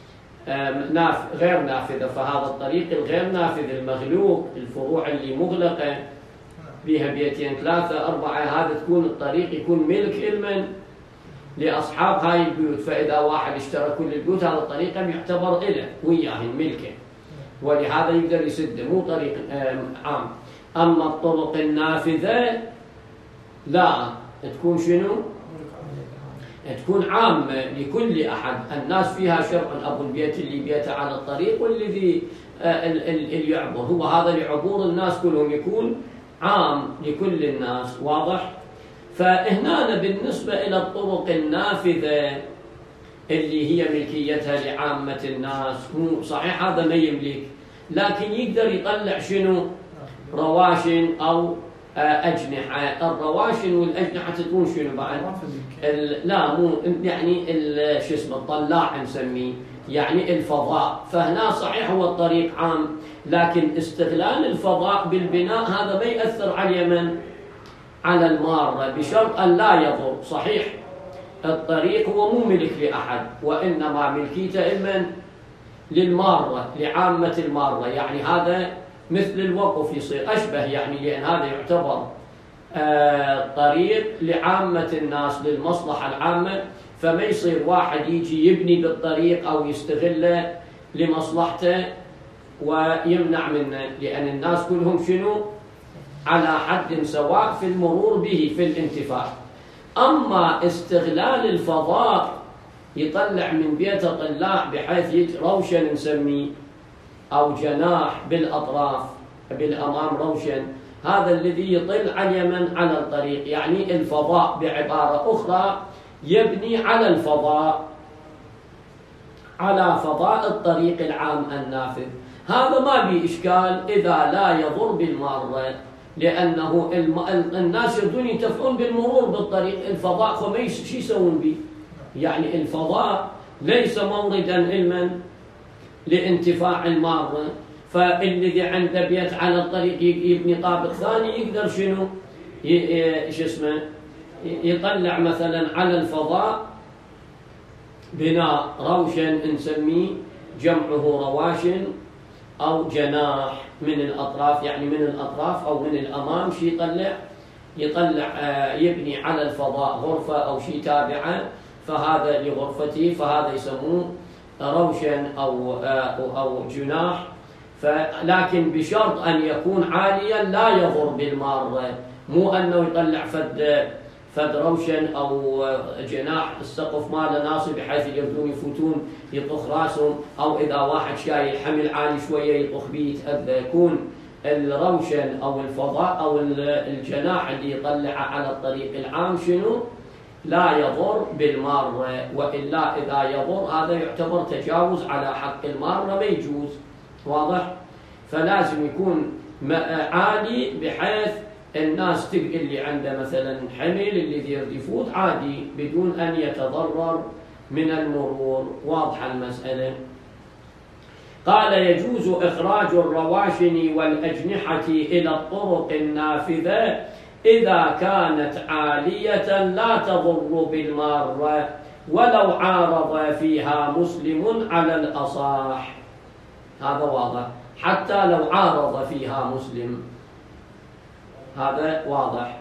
غير نافذة. فهذا الطريق الغير نافذ المغلوق، الفروع اللي مغلقة بها بيتين 3 4، هذا تكون الطريق يكون ملك المن؟ لأصحاب هاي البيوت. فإذا واحد اشترى كل البيوت هذا الطريق يعتبر إله وياهن ملكه، ولهذا يقدر يسده، مو طريق عام. أما الطرق النافذة لا، تكون شنو؟ تكون عامة لكل أحد، الناس فيها شرعا، أبو البيت اللي بيته على الطريق والذي اللي يعبر، هو هذا لعبور الناس كلهم، يكون عام لكل الناس. واضح؟ فهنا بالنسبة إلى الطرق النافذة اللي هي ملكيتها لعامة الناس، هو صحيح هذا ما يملك، لكن يقدر يطلع شنو؟ رواشن أو أجنحة. الرواشن والأجنحة تكون شنو بعد؟ لا مو يعني شو اسمه الطلاع نسميه، يعني الفضاء. فهنا صحيح هو الطريق عام، لكن استغلال الفضاء بالبناء هذا ما يأثر على اليمن، على المارة، بشرط أن لا يضر. صحيح الطريق هو مو ملك لأحد، وإنما ملكيته المن؟ للمارة، لعامة المارة. يعني هذا مثل الوقف يصير أشبه، يعني لأن هذا يعتبر طريق لعامة الناس، للمصلحة العامة، فما يصير واحد يجي يبني بالطريق أو يستغله لمصلحته ويمنع منه، لأن الناس كلهم شنو؟ على حد سواء في المرور به في الانتفاع. أما استغلال الفضاء يطلع من بيته طلاع بحيث روشن نسميه، أو جناح بالأطراف بالأمام روشن، هذا الذي يطل على اليمن على الطريق. يعني الفضاء بعبارة أخرى يبني على الفضاء، على فضاء الطريق العام النافذ. هذا ما بي إشكال إذا لا يضر بالمارة، لأنه الناس يردون ينتفعون بالمرور بالطريق. الفضاء فما شو يسوون به؟ يعني الفضاء ليس موردا علما لانتفاع المارة. فالذي عنده بيت على الطريق يبني طابق ثاني يقدر شنو؟ شو اسمه؟ يطلع مثلا على الفضاء بناء روشن نسميه، جمعه رواشن، أو جناح من الأطراف، يعني من الأطراف أو من الأمام شي يطلع يبني على الفضاء غرفة أو شي تابعة، فهذا لغرفته، فهذا يسموه روشن أو جناح. لكن بشرط أن يكون عاليا لا يضر بالمارة، مو أنه يطلع فد روشن أو جناح السقف ماله ناصب بحيث يقدرون يفوتون يطخ راسهم، أو إذا واحد شايل حمل عالي شوية يطخ بيه يتأذى. يكون الروشن أو الفضاء أو الجناح اللي يطلع على الطريق العام شنو؟ لا يضر بالمارة، وإلا إذا يضر هذا يعتبر تجاوز على حق المارة ما يجوز. واضح؟ فلازم يكون عالي بحيث الناس اللي عنده مثلا حمل اللي يريد يفوت عادي بدون أن يتضرر من المرور. واضحة المسألة. قال يجوز إخراج الرواشن والأجنحة إلى الطرق النافذة إذا كانت عالية لا تضر بالمارة ولو عارض فيها مسلم على الأصح. هذا واضح، حتى لو عارض فيها مسلم، هذا واضح.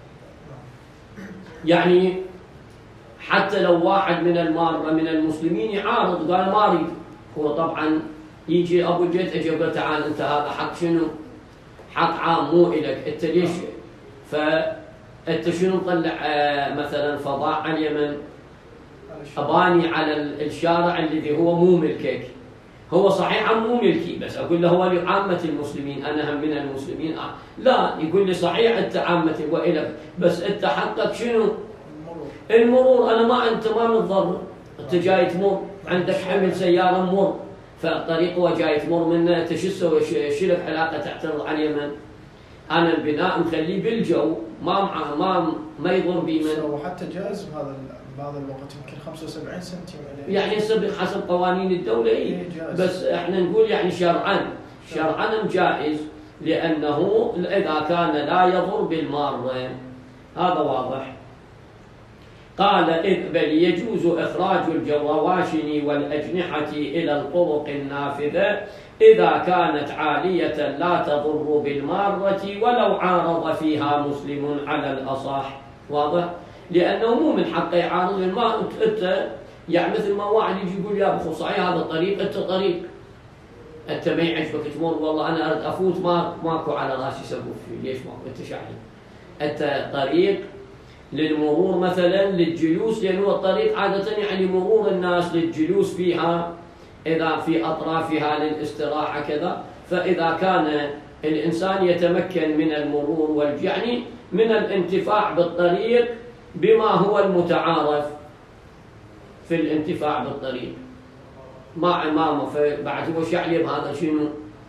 يعني حتى لو واحد من المارة من المسلمين يعارض قال ما أريد، هو طبعا يجي أبو الجد أجي قال تعال أنت هذا حق شنو؟ حق عام مو إلك، أنت ليش؟ فأنت شنو مطلع مثلا فضاء على اليمن أباني على الشارع الذي هو مو ملكك. هو صحيح مو ملكي، بس أقول له هو لعامة المسلمين، أنا هم من المسلمين. لا، يقول لي صحيح أنت عامة وإلك، بس أنت حقك شنو؟ المرور. أنا أنت ما متضرر، أنت جاي تمر عندك حمل سيارة مر فالطريق هو جاي تمر منه، أنت شو تسوي؟ شو لك علاقة تعترض على اليمن؟ أنا البناء مخليه بالجو ما يضر بي من. وحتى جائز بهذا الوقت يمكن 75 سنتي يعني يصير حسب قوانين الدولة بس احنا نقول يعني شرعا جائز، لأنه إذا كان لا يضر بالمارة. هذا واضح. قال بل يجوز إخراج الرواشن والأجنحة إلى الطرق النافذة إذا كانت عالية لا تضر بالمارة ولو عارض فيها مسلم على الأصح. واضح؟ لأنه مو من حقه يعارض الماء. أنت يعني مثل ما واحد يجي يقول يا أخو صحيح هذا الطريق، أنت طريق أنت ما يعجبك تمر، والله أنا أريد أفوت ماكو على راسي سقف فيه، ليش ماكو؟ أنت شاحن، أنت طريق للمرور مثلا للجلوس، لأنه الطريق عادة يعني مرور الناس للجلوس فيها إذا في أطرافها للاستراحة كذا. فإذا كان الإنسان يتمكن من المرور يعني من الانتفاع بالطريق بما هو المتعارف في الانتفاع بالطريق مع إمامه، فبعد هو شعلي بهذا شنو؟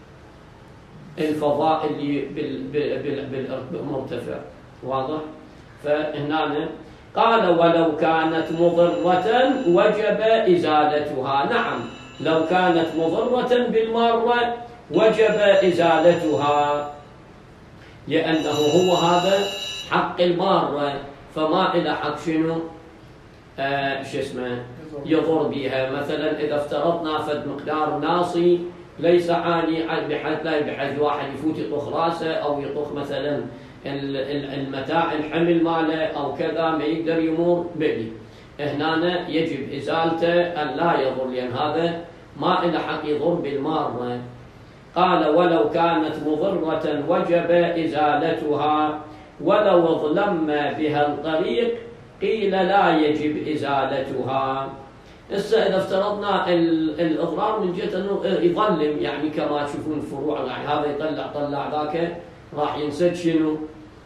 الفضاء اللي بالمرتفع. واضح؟ فهنا قال ولو كانت مضرة وجب إزالتها. نعم، لو كانت مضرة بالمارة وجب إزالتها، لأنه هو هذا حق المارة، فما إلى حق شنو؟ شو اسمه؟ يضر بها. مثلا إذا افترضنا فد مقدار ناصي ليس عالي بحيث واحد يفوت يطخ راسه أو يطخ مثلا المتاع الحمل ماله أو كذا ما يقدر يمر به، هنا يجب إزالته أن لا يضر، لأن هذا ما إلى حق يضر بالمارة. قال ولو كانت مضرة وجب إزالتها ولو اظلم بها الطريق قيل لا يجب إزالتها. إذا افترضنا الإضرار من جهة أنه يظلم، يعني كما تشوفون فروع، يعني هذا طلع ذاك راح ينسد شنو؟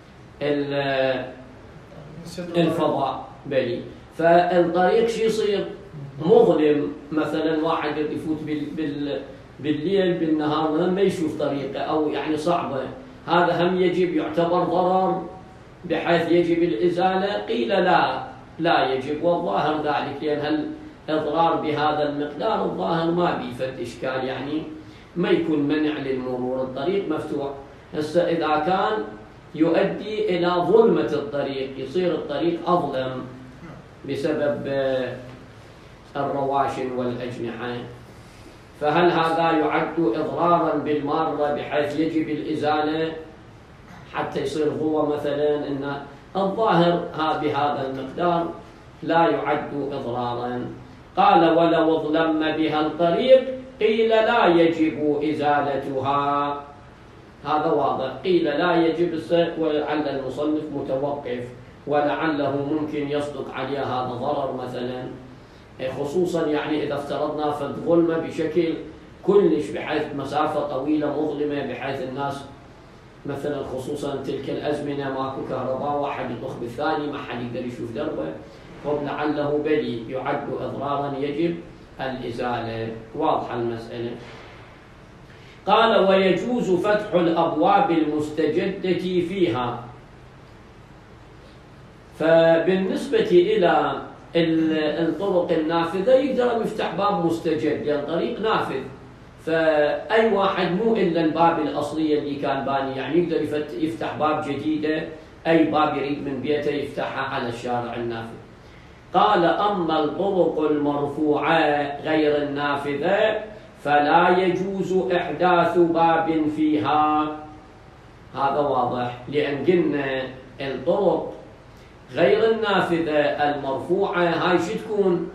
الفضاء بلي. فالطريق شو يصير؟ مظلم. مثلا واحد يفوت بالليل بالنهار ما يشوف طريقه أو يعني صعبة، هذا هم يجب يعتبر ضرر بحيث يجب الإزالة. قيل لا يجب، والظاهر ذلك، لأن الإضرار بهذا المقدار الظاهر ما بيفد إشكال، يعني ما يكون منع للمرور، الطريق مفتوح. هسه إذا كان يؤدي إلى ظلمة الطريق، يصير الطريق أظلم بسبب الرواشن والأجنحة، فهل هذا يعد إضرارا بالمارة بحيث يجب الإزالة حتى يصير هو مثلا؟ إن الظاهر بهذا المقدار لا يعد إضرارا. قال ولو اظلم بها الطريق قيل لا يجب إزالتها. هذا واضح، قيل لا يجب، ولعل المصنف متوقف ولعله ممكن يصدق عليها هذا ضرر مثلا، خصوصا يعني إذا افترضنا في الظلمة بشكل كلش بحيث مسافة طويلة مظلمة بحيث الناس مثلا خصوصا تلك الأزمنة ماكو كهرباء، واحد يطخ بالثاني ما حد يقدر يشوف دربه، لعله بلي يعد إضرارا يجب الإزالة. واضحة المسألة. قال ويجوز فتح الأبواب المستجدة فيها. فبالنسبة إلى الطرق النافذة يقدر يفتح باب مستجد لأن طريق نافذ، فأي واحد مو إلا الباب الأصلية اللي كان باني يعني يقدر يفتح باب جديدة، أي باب يريد من بيته يفتحها على الشارع النافذ. قال أما الطرق المرفوعة غير النافذة فلا يجوز إحداث باب فيها. هذا واضح، لأن قلنا الطرق غير النافذة المرفوعة هاي شو تكون؟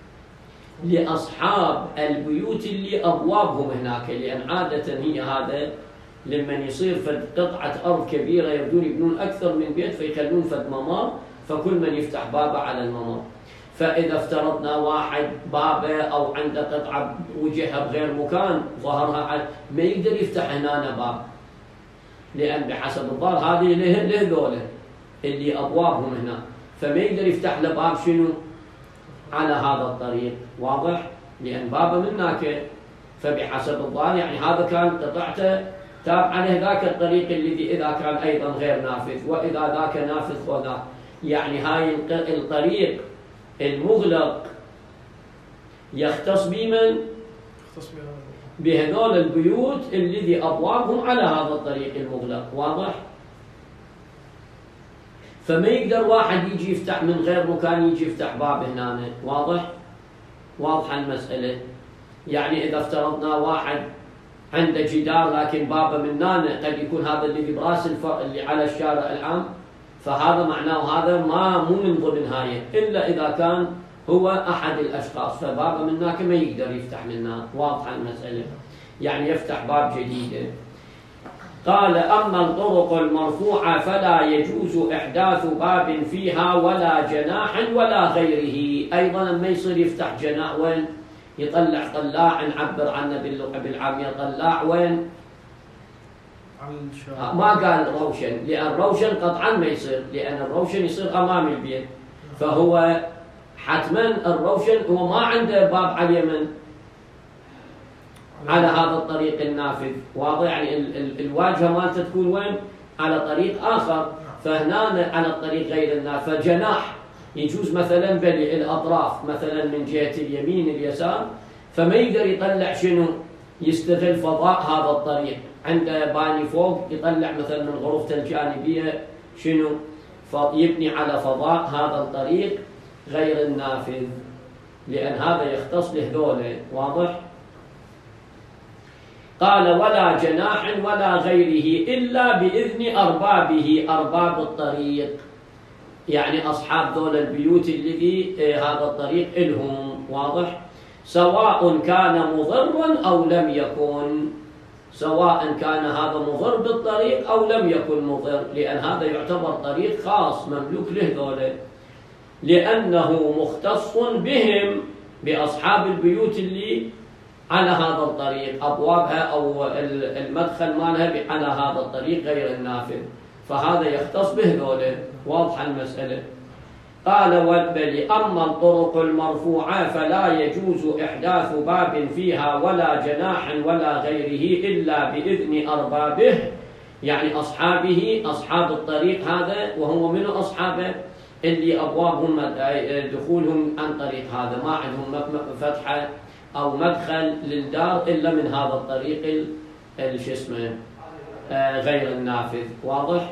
لأصحاب البيوت اللي أبوابهم هناك، لأن عادة هي هذا لمن يصير فد قطعة أرض كبيرة يبدون يبنون أكثر من بيت فيخلون فد ممر، فكل من يفتح بابه على الممر. فإذا افترضنا واحد بابه أو عنده قطعة وجهها بغير مكان ظهرها على ما يقدر يفتح هنا باب، لأن بحسب الظاهر هذه له ذوله اللي أبوابهم هنا، فما يقدر يفتح له باب شنو؟ على هذا الطريق. واضح؟ لأن بابه من هناك، فبحسب الظاهر يعني هذا كان قطعته تابعة لهذاك الطريق الذي إذا كان أيضا غير نافذ، وإذا ذاك نافذ وذاك، يعني هاي الطريق المغلق يختص بمن؟ بهذول البيوت الذي أبوابهم على هذا الطريق المغلق. واضح؟ فما يقدر واحد يجي يفتح من غير مكان يجي يفتح باب هنا. واضح؟ واضحة المسألة. يعني إذا افترضنا واحد عنده جدار لكن بابه من هنا قد يكون هذا اللي براس اللي على الشارع العام، فهذا معناه هذا مو من ضمن هاي إلا إذا كان هو أحد الأشخاص، فبابه من هناك ما يقدر يفتح منها. واضحة المسألة، يعني يفتح باب جديد. قال أما الطرق المرفوعة فلا يجوز إحداث باب فيها ولا جناح ولا غيره. أيضا ما يصير يفتح جناح وين؟ يطلع طلاع، نعبر عنه بالعامية طلاع وين؟ ما قال روشن، لأن روشن قطعا ما يصير، لأن الروشن يصير أمام البيت، فهو حتما الروشن هو ما عنده باب على اليمن على هذا الطريق النافذ. واضح؟ يعني الواجهة مالته تكون وين؟ على طريق آخر، فهنا على الطريق غير النافذ. فجناح يجوز مثلا بلي الأطراف مثلا من جهة اليمين اليسار، فما يقدر يطلع شنو؟ يستغل فضاء هذا الطريق، عنده باني فوق يطلع مثلا من غرفته الجانبية شنو؟ يبني على فضاء هذا الطريق غير النافذ، لأن هذا يختص لهذوله. واضح؟ قال ولا جناح ولا غيره إلا بإذن أربابه، أرباب الطريق يعني أصحاب ذول البيوت الذي هذا الطريق إلهم. واضح؟ سواء كان مضرا أو لم يكن، سواء كان هذا مضر بالطريق أو لم يكن مضر، لأن هذا يعتبر طريق خاص مملوك له ذولا، لأنه مختص بهم بأصحاب البيوت اللي على هذا الطريق، أبوابها أو المدخل مالها على هذا الطريق غير النافذ، فهذا يختص به ذولا. واضحة المسألة. قال والبلي أما الطرق المرفوعة فلا يجوز إحداث باب فيها ولا جناح ولا غيره إلا بإذن أربابه، يعني أصحابه، أصحاب الطريق هذا. وهو من أصحابه اللي أبوابهم دخولهم عن طريق هذا، ما عندهم فتحة أو مدخل للدار إلا من هذا الطريق شو اسمه غير النافذ. واضح؟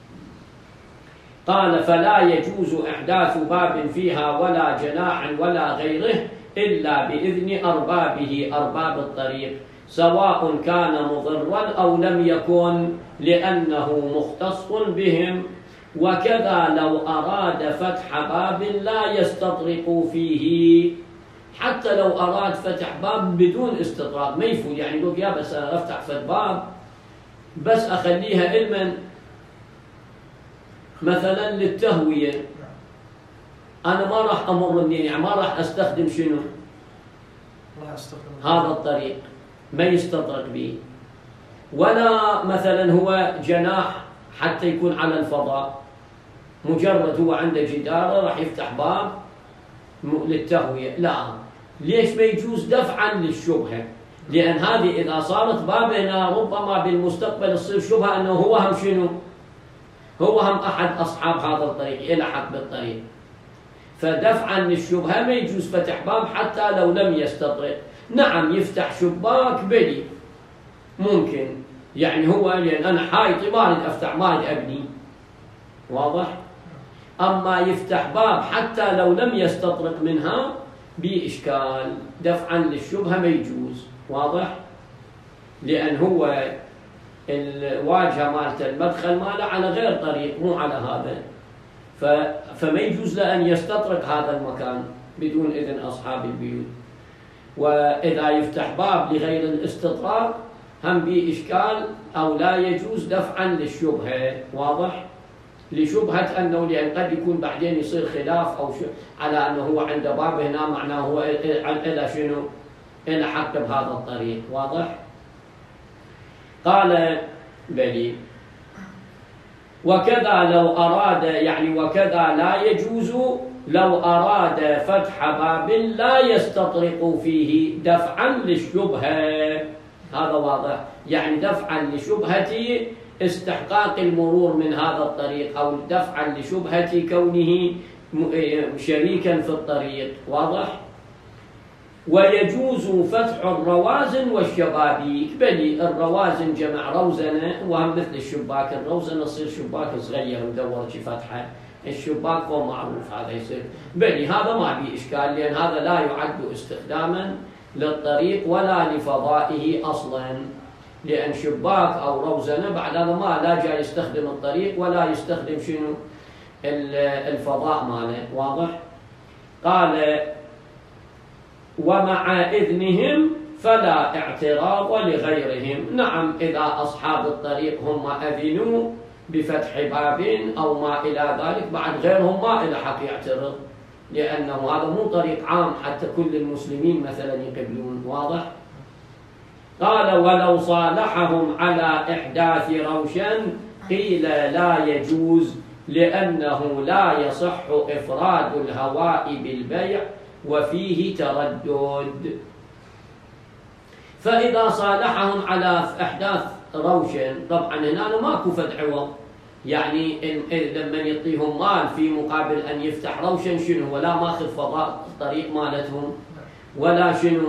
قال فلا يجوز إحداث باب فيها ولا جناح ولا غيره إلا بإذن أربابه، أرباب الطريق، سواء كان مضرا أو لم يكن، لأنه مختص بهم. وكذا لو أراد فتح باب لا يستطرق فيه، حتى لو أراد فتح باب بدون استطراق ما يفوت، يعني يقول يا بس أفتح فتح باب بس أخليها علما مثلا للتهوية، أنا ما راح أمر منين، يعني ما راح أستخدم شنو؟ هذا الطريق ما يستطرق به. ولا مثلا هو جناح حتى يكون على الفضاء، مجرد هو عنده جدار راح يفتح باب للتهوية، لا. ليش ما يجوز؟ دفعا للشبهة، لأن هذه إذا صارت باب هنا ربما بالمستقبل تصير شبهة أنه هو هم شنو؟ هو هم أحد أصحاب هذا الطريق، يلحق بالطريق. فدفعا للشبهة ما يجوز فتح باب حتى لو لم يستطرق. نعم يفتح شباك بلي ممكن، يعني هو لأن أنا حائطي ما أريد أفتح، ما أريد أبني، واضح؟ أما يفتح باب حتى لو لم يستطرق منها بإشكال، دفعا للشبهة ما يجوز، واضح؟ لأن هو الواجهة مالته المدخل ماله على غير طريق، مو على هذا، فما يجوز له أن يستطرق هذا المكان بدون إذن أصحاب البيوت. وإذا يفتح باب لغير الاستطراق هم بإشكال، أو لا يجوز دفعا للشبهة، واضح؟ لشبهة أنه لأن قد يكون بعدين يصير خلاف أو على أنه هو عنده باب هنا معناه هو إلى شنو؟ إلى حق بهذا الطريق، واضح؟ قال بلي. وكذا لو أراد، يعني وكذا لا يجوز لو أراد فتح باب لا يستطرق فيه دفعا للشبهة، هذا واضح؟ يعني دفعا لشبهة استحقاق المرور من هذا الطريق، أو دفعا لشبهة كونه شريكا في الطريق، واضح؟ ويجوز فتح الروازن والشبابيك. بلي الروازن جمع روزنة، وهم مثل الشباك، الروزنة تصير شباك صغير مدور شي فتحة، الشباك هو معروف هذا يصير. بلي هذا ما به إشكال، لأن هذا لا يعد استخداما للطريق ولا لفضائه أصلا، لأن شباك أو روزنة بعد هذا ما لا جاي يستخدم الطريق ولا يستخدم شنو الفضاء ماله، واضح؟ قال ومع إذنهم فلا اعتراض لغيرهم. نعم إذا أصحاب الطريق هم أذنوا بفتح باب أو ما إلى ذلك، بعد غيرهم ما إلى حق يعترض، لأنه هذا مو طريق عام حتى كل المسلمين مثلا يقبلون، واضح؟ قال ولو صالحهم على إحداث روشن قيل لا يجوز، لأنه لا يصح إفراد الهواء بالبيع وفيه تردد. فإذا صالحهم على إحداث روشن، طبعا هنا ماكو فد عوض، يعني لما يعطيهم مال في مقابل أن يفتح روشن شنو؟ ولا ماخذ فضاء الطريق مالتهم ولا شنو،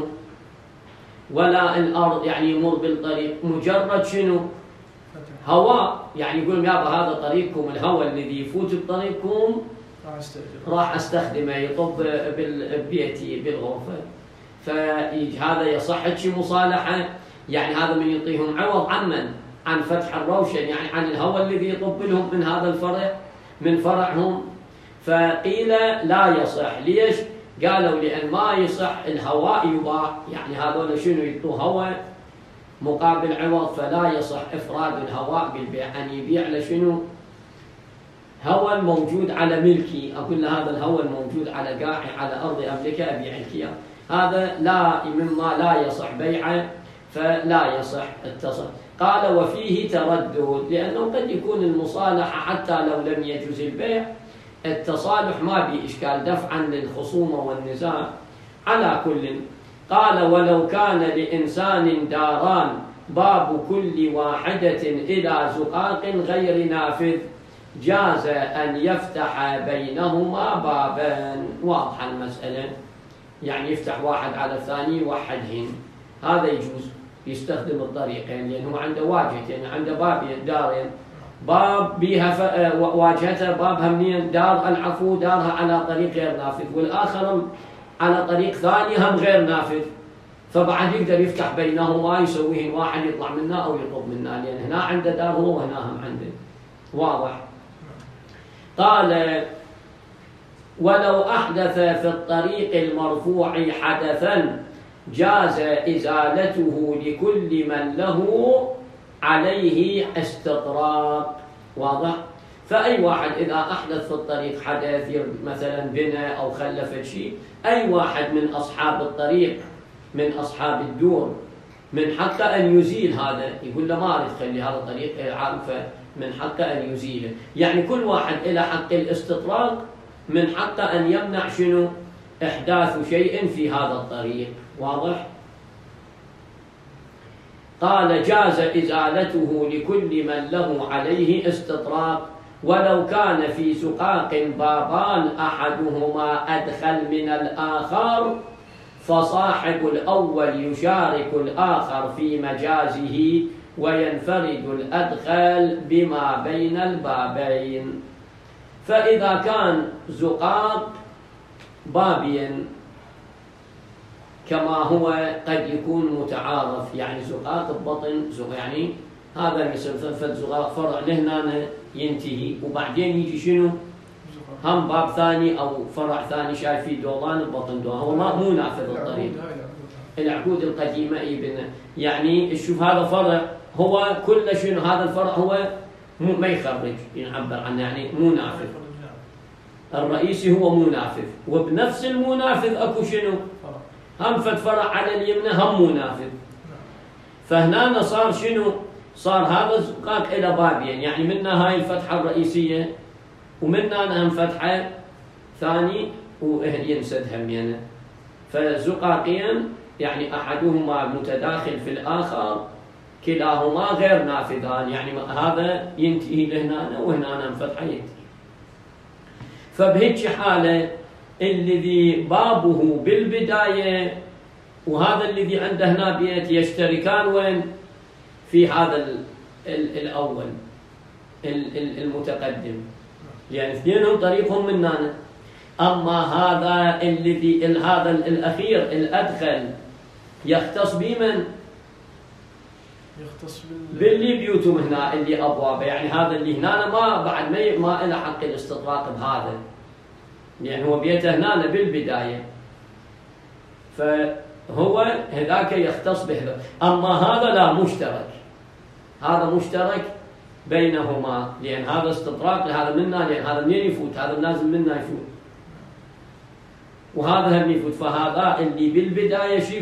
ولا الأرض يعني يمر بالطريق، مجرد شنو؟ هواء، يعني يقول يابا هذا طريقكم، الهواء الذي يفوت بطريقكم راح استخدمه يطب ببيتي بالغرفة. فهذا يصح شي مصالحة، يعني هذا من يعطيهم عوض عن فتح الروشن، يعني عن الهواء الذي يطب لهم من هذا الفرع من فرعهم. فقيل لا يصح. ليش؟ قالوا لأن ما يصح الهواء يباع، يعني هذول شنو يعطوا هواء مقابل عوض، فلا يصح إفراد الهواء بالبيع، أن يبيع لشنو؟ هواء موجود على ملكي، أقول له هذا الهواء الموجود على قاعي على أرض أملكه أبيع لك، هذا لا مما لا يصح بيعه، فلا يصح التصرف. قال وفيه تردد، لأنه قد يكون المصالحة حتى لو لم يجوز البيع، التصالح ما به إشكال دفعا للخصومة والنزاع على كل. قال ولو كان لإنسان داران باب كل واحدة إلى زقاق غير نافذ جاز أن يفتح بينهما بابا. واضحة المسألة، يعني يفتح واحد على الثاني يوحدهن، هذا يجوز، يستخدم الطريقين، لأنه يعني عنده واجهتين، عنده بابين دارين، باب بها واجهتها بابها منين؟ دار العفو دارها على طريق غير نافذ، والآخر على طريق ثاني هم غير نافذ، فبعد يقدر يفتح بينهما يسويهن، واحد يطلع منها أو يطلب منها، لأن هنا عنده دار هو وهنا هم عنده. واضح؟ قال ولو أحدث في الطريق المرفوع حدثا جاز إزالته لكل من له عليه استطراق. واضح؟ فأي واحد إذا أحدث في الطريق حدث مثلا بنى أو خلف شيء، أي واحد من أصحاب الطريق من أصحاب الدور من حقه أن يزيل هذا، يقول له ما أريد خلي هذا الطريق عارفه، من حقه أن يزيله. يعني كل واحد إلى حق الاستطراق، من حقه أن يمنع شنو؟ إحداث شيء في هذا الطريق. واضح؟ قال جاز إزالته لكل من له عليه استطراق، ولو كان في زقاق بابان أحدهما أدخل من الآخر، فصاحب الأول يشارك الآخر في مجازه، وينفرد الأدخل بما بين البابين. فإذا كان زقاق بابين كما هو قد يكون متعارف، يعني زقاق البطن يعني هذا مثل زقاق فرع لهنا ينتهي، وبعدين يجي شنو؟ هم باب ثاني أو فرع ثاني شايفين دولان البطن دولان، هو مو نافذ الطريق. العقود القديمة يعني شوف هذا فرع هو كل شنو، هذا الفرع هو ما يخرج، يعبر عنه يعني مو نافذ. الرئيسي هو مو نافذ، وبنفس المو نافذ اكو شنو؟ هم فد فرع على اليمنى هم مو نافذ. فهنا صار شنو؟ صار هذا الزقاق إلى بابين، يعني منا هاي الفتحة الرئيسية ومنا هم فتحة ثاني وينسد همينة. فزقاقين يعني أحدهما متداخل في الآخر، كلاهما غير نافذان، يعني هذا ينتهي لهنا وهنا هم فتحة ينتهي. فبهيك حالة الذي بابه بالبداية وهذا الذي عنده هنا بيت يشتركان وين؟ في هذا الأول المتقدم، يعني اثنينهم طريقهم من هنا. أما هذا الذي هذا الأخير الأدخل يختص بمن؟ يختص باللي بيوتهم هنا اللي أبوابه، يعني هذا اللي هنا ما بعد ما له حق الاستطراق بهذا، يعني هو بيته هنا بالبداية، فهو هذاك يختص به. أما هذا لا، مشترك، هذا مشترك بينهما، لأن هذا استطراق لهذا منا، لأن هذا منين يفوت؟ هذا نازل منا يفوت وهذا هم يفوت. فهذا اللي بالبداية شو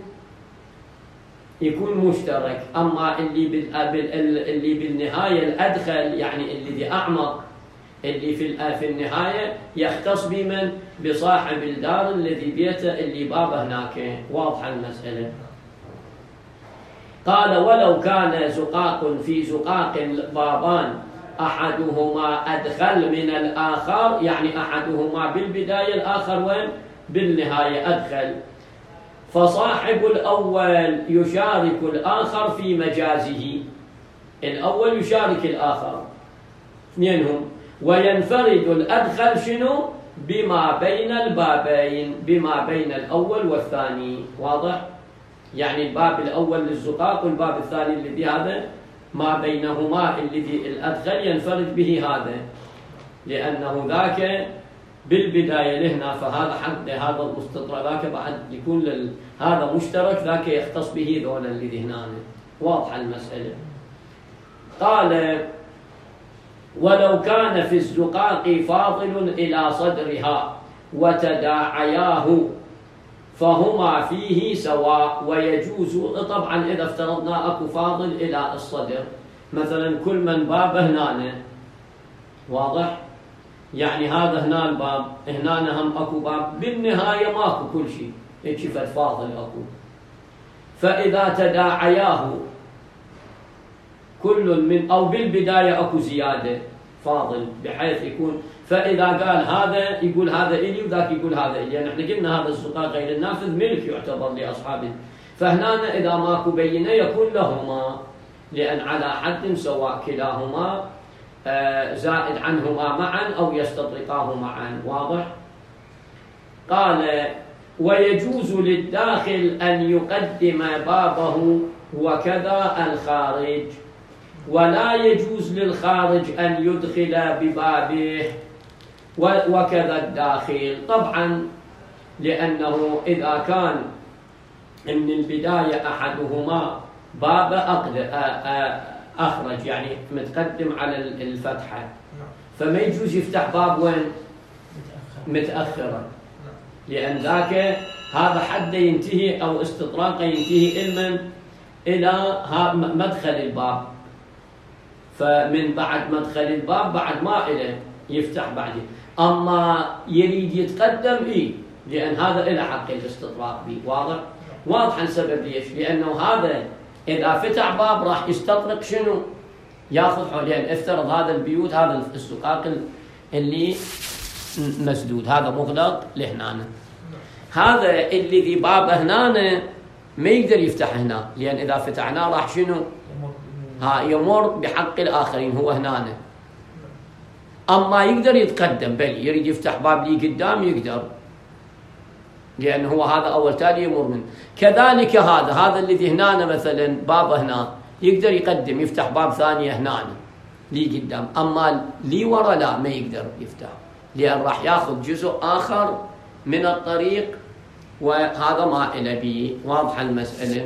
يكون مشترك. أما اللي بالنهاية الأدخل، يعني الذي أعمق، اللي في النهاية يختص بمن؟ بصاحب الدار الذي بيته اللي بابه هناك. واضحة المسألة. قال ولو كان زقاق في زقاق بابان أحدهما أدخل من الآخر، يعني أحدهما بالبداية الآخر وين؟ بالنهاية أدخل، فصاحب الأول يشارك الآخر في مجازه، الأول يشارك الآخر اثنينهم، وينفرد الأدخل شنو؟ بما بين البابين، بما بين الأول والثاني. واضح؟ يعني الباب الأول للزقاق والباب الثاني الذي هذا ما بينهما الذي الأدخل ينفرد به هذا، لأنه ذاك بالبداية لهنا، فهذا حق هذا المستطرق، ذاك بعد يكون هذا مشترك، ذاك يختص به ذولا الذي هنا. واضحة المسألة. قال ولو كان في الزقاق فاضل إلى صدرها وتداعياه فهما فيه سواء، ويجوز طبعا إذا افترضنا أكو فاضل إلى الصدر، مثلا كل من بابه هنا، واضح؟ يعني هذا هنا الباب، هنا هم أكو باب، بالنهاية ماكو كل شيء، هيك فاضل أكو. فإذا تداعياه كل من، أو بالبداية أكو زيادة فاضل بحيث يكون، فإذا قال هذا يقول هذا إلي وذاك يقول هذا إلي، يعني احنا قلنا هذا الزقاق غير النافذ ملك يعتبر لأصحابه، فهنا إذا ماكو بينة يكون لهما، لأن على حد سواء كلاهما زائد عنهما معا أو يستطرقاه معا. واضح؟ قال ويجوز للداخل أن يقدم بابه وكذا الخارج، ولا يجوز للخارج أن يدخل ببابه وكذا الداخل. طبعا لأنه إذا كان من البداية أحدهما باب أخرج يعني متقدم على الفتحة، فما يجوز يفتح باب وين؟ متأخرا، لأن ذاك هذا حد ينتهي أو استطراقه ينتهي إلى مدخل الباب، فمن بعد مدخل الباب بعد ما إله يفتح بعده. أما يريد يتقدم لأن هذا إله حق الاستطراق به. واضح السبب ليش؟ لأنه هذا إذا فتح باب راح يستطرق شنو؟ ياخذ حول، لأن افترض هذا البيوت هذا السقاق اللي مسدود هذا مغلق لهنا، هذا اللي ذي بابه هنا ما يقدر يفتح هنا، لأن إذا فتحناه راح شنو؟ يمر بحق الآخرين هو هنا. أما يقدر يتقدم، بل يريد يفتح باب لي قدام يقدر، لأن هو هذا أول تالي يمر منه. كذلك هذا الذي هنا مثلا بابه هنا يقدر يقدم يفتح باب ثانية هنا لي قدام، أما لي ورا لا ما يقدر يفتح، لأن راح ياخذ جزء آخر من الطريق وهذا ما إلى به. واضحة المسألة؟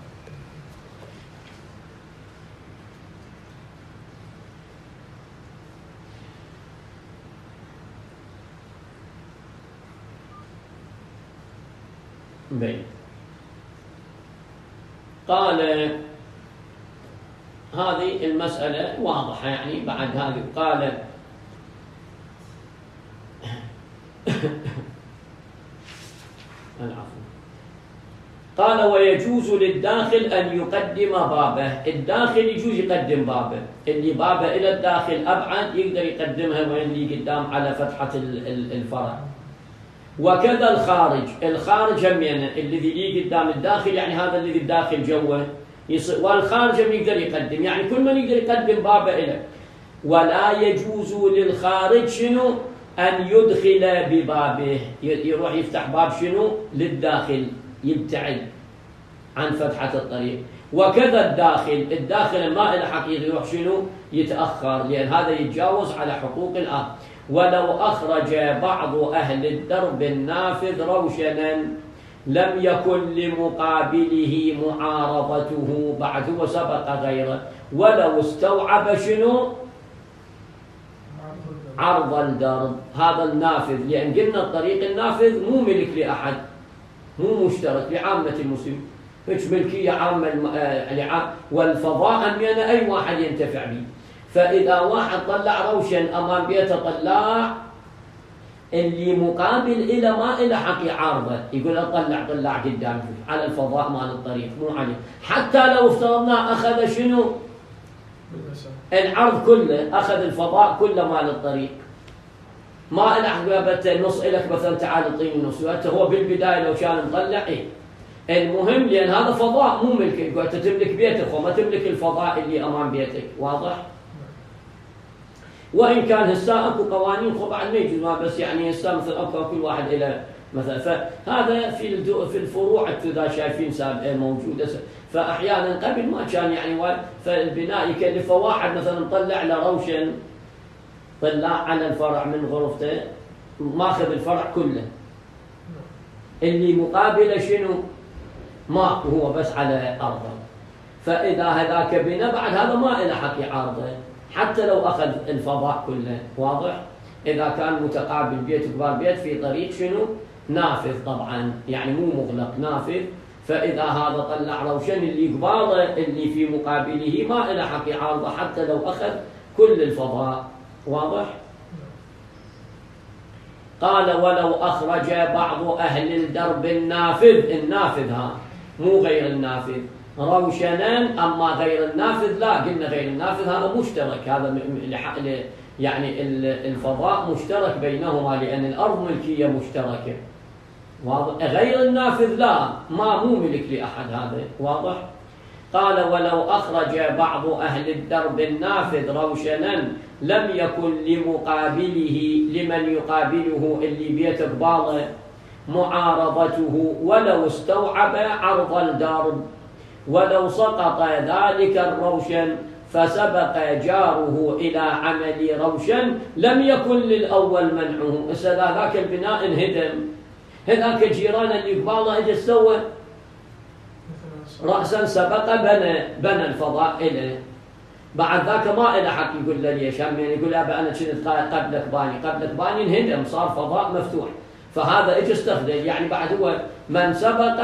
بين. قال هذه المسألة واضحة يعني بعد هذه. قال قال ويجوز للداخل أن يقدم بابه. الداخل يجوز يقدم بابه، اللي بابه إلى الداخل أبعد يقدر يقدمها وين اللي قدام على فتحة الفرع. وكذا الخارج هم يعني الذي لي قدام الداخل، يعني هذا الذي الداخل جوه والخارج هم يقدر يقدم، يعني كل من يقدر يقدم بابه إليه. ولا يجوز للخارج شنو؟ أن يدخل ببابه، يروح يفتح باب شنو؟ للداخل، يبتعد عن فتحة الطريق. وكذا الداخل ما له حقيقي يروح شنو؟ يتأخر، لأن هذا يتجاوز على حقوق الآخر. ولو أخرج بعض أهل الدرب النافذ روشنا لم يكن لمقابله معارضته بعد وسبق غيره، ولو استوعب شنو؟ عرض الدرب، هذا النافذ، لأن قلنا الطريق النافذ مو ملك لأحد، مو مشترك لعامة المسلمين، مش ملكية عامة والفضاء أمينة أي واحد ينتفع به. فإذا واحد طلع روشن أمام بيته طلع، اللي مقابل إلى ما إلى حق يعارضه، يقول طلع قدام على الفضاء مال الطريق، مو عليه. حتى لو افترضنا أخذ شنو؟ العرض كله، أخذ الفضاء كله مال الطريق، ما إلى حق نص إلك مثلا تعال اعطيني نص، هو بالبداية لو كان مطلع المهم، لأن هذا فضاء مو ملكك، يقول أنت تملك بيتك وما تملك الفضاء اللي أمام بيتك. واضح؟ وإن كان هسه اكو قوانين بعد ما يجوز، بس يعني هسه مثلا اكو كل واحد إلى مثلا، فهذا في الفروع إذا شايفين موجودة. فأحيانا قبل ما كان يعني فالبناء يكلف واحد مثلا طلع له روشن، طلع على الفرع من غرفته، ماخذ الفرع كله، اللي مقابله شنو؟ ماكو، هو بس على أرضه. فإذا هذاك بنا بعد هذا ما له حق يعارضه حتى لو أخذ الفضاء كله. واضح؟ إذا كان متقابل بيت كبار بيت في طريق شنو؟ نافذ طبعا، يعني مو مغلق، نافذ. فإذا هذا طلع روشن اللي قباله اللي في مقابله ما له حق يعارضه حتى لو أخذ كل الفضاء. واضح؟ قال ولو أخرج بعض أهل الدرب النافذ مو غير النافذ روشنا، أما غير النافذ لا، قلنا غير النافذ هذا مشترك، هذا يعني الفضاء مشترك بينهما، لأن الأرض ملكية مشتركة. واضح؟ غير النافذ لا، مو ملك لأحد هذا. واضح؟ قال ولو أخرج بعض أهل الدرب النافذ روشنا لم يكن لمقابله، لمن يقابله اللي بيت قباله، معارضته، ولو استوعب عرض الدرب، ولو سقط ذلك الروشن فسبق جاره إلى عمل روشن لم يكن للأول منعه. إذا ذاك البناء انهدم، هذاك الجيران اللي قباله ايش سوى؟ رأسا سبق بنى الفضاء إليه، بعد ذاك ما إله حق يقول له ليش، هم يعني يقول أبا أنا كنت قبلك باني انهدم صار فضاء مفتوح، فهذا اجى استخدم يعني بعد هو من سبق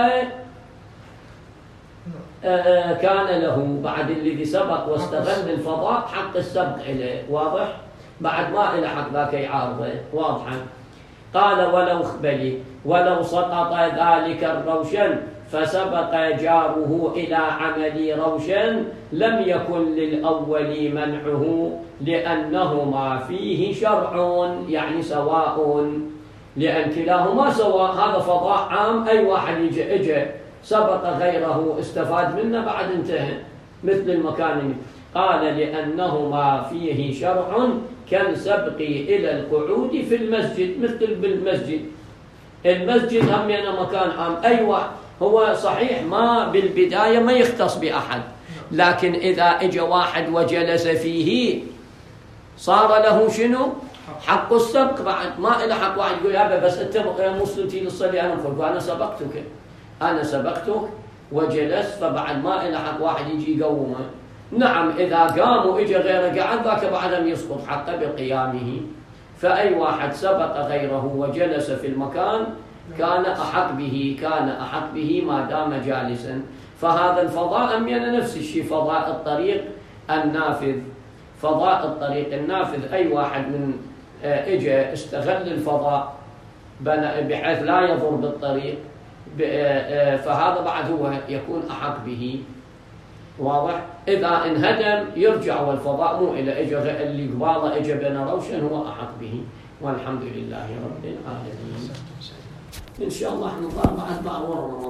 كان له، بعد الذي سبق واستغل الفضاء حق السبق إليه، واضح؟ بعد ما إله حق ذاك يعارضه، واضحا. قال ولو سقط ذلك الروشن فسبق جاره إلى عمل روشن لم يكن للأول منعه لأنهما فيه شرع، يعني سواء، لأن كلاهما سواء، هذا فضاء عام أي واحد يجي سبق غيره استفاد منه بعد انتهى، مثل المكان. قال لأنهما فيه شرع كالسبق إلى القعود في المسجد، مثل بالمسجد، المسجد هم يعني مكان عام أي واحد، هو صحيح ما بالبداية ما يختص بأحد، لكن إذا اجى واحد وجلس فيه صار له شنو؟ حق السبق. بعد ما إلى حق واحد يقول يا بس أنت مسلم تيجي تصلي أنا مخلف، أنا سبقتك وجلست، فبعد ما إلى حق واحد يجي يقومه. نعم إذا قام وإجى غيره قعد ذاك بعد يسقط حتى بقيامه، فأي واحد سبق غيره وجلس في المكان كان أحق به ما دام جالسا. فهذا الفضاء أمين نفس الشيء، فضاء الطريق النافذ، أي واحد من إجا استغل الفضاء بحيث لا يضر بالطريق، فهذا بعد هو يكون أحق به، واضح؟ إذا انهدم يرجع، والفضاء مو إلى اللي قباله إجا بين روشن هو أحق به. والحمد لله رب العالمين. إن شاء الله نطلع بعد بعض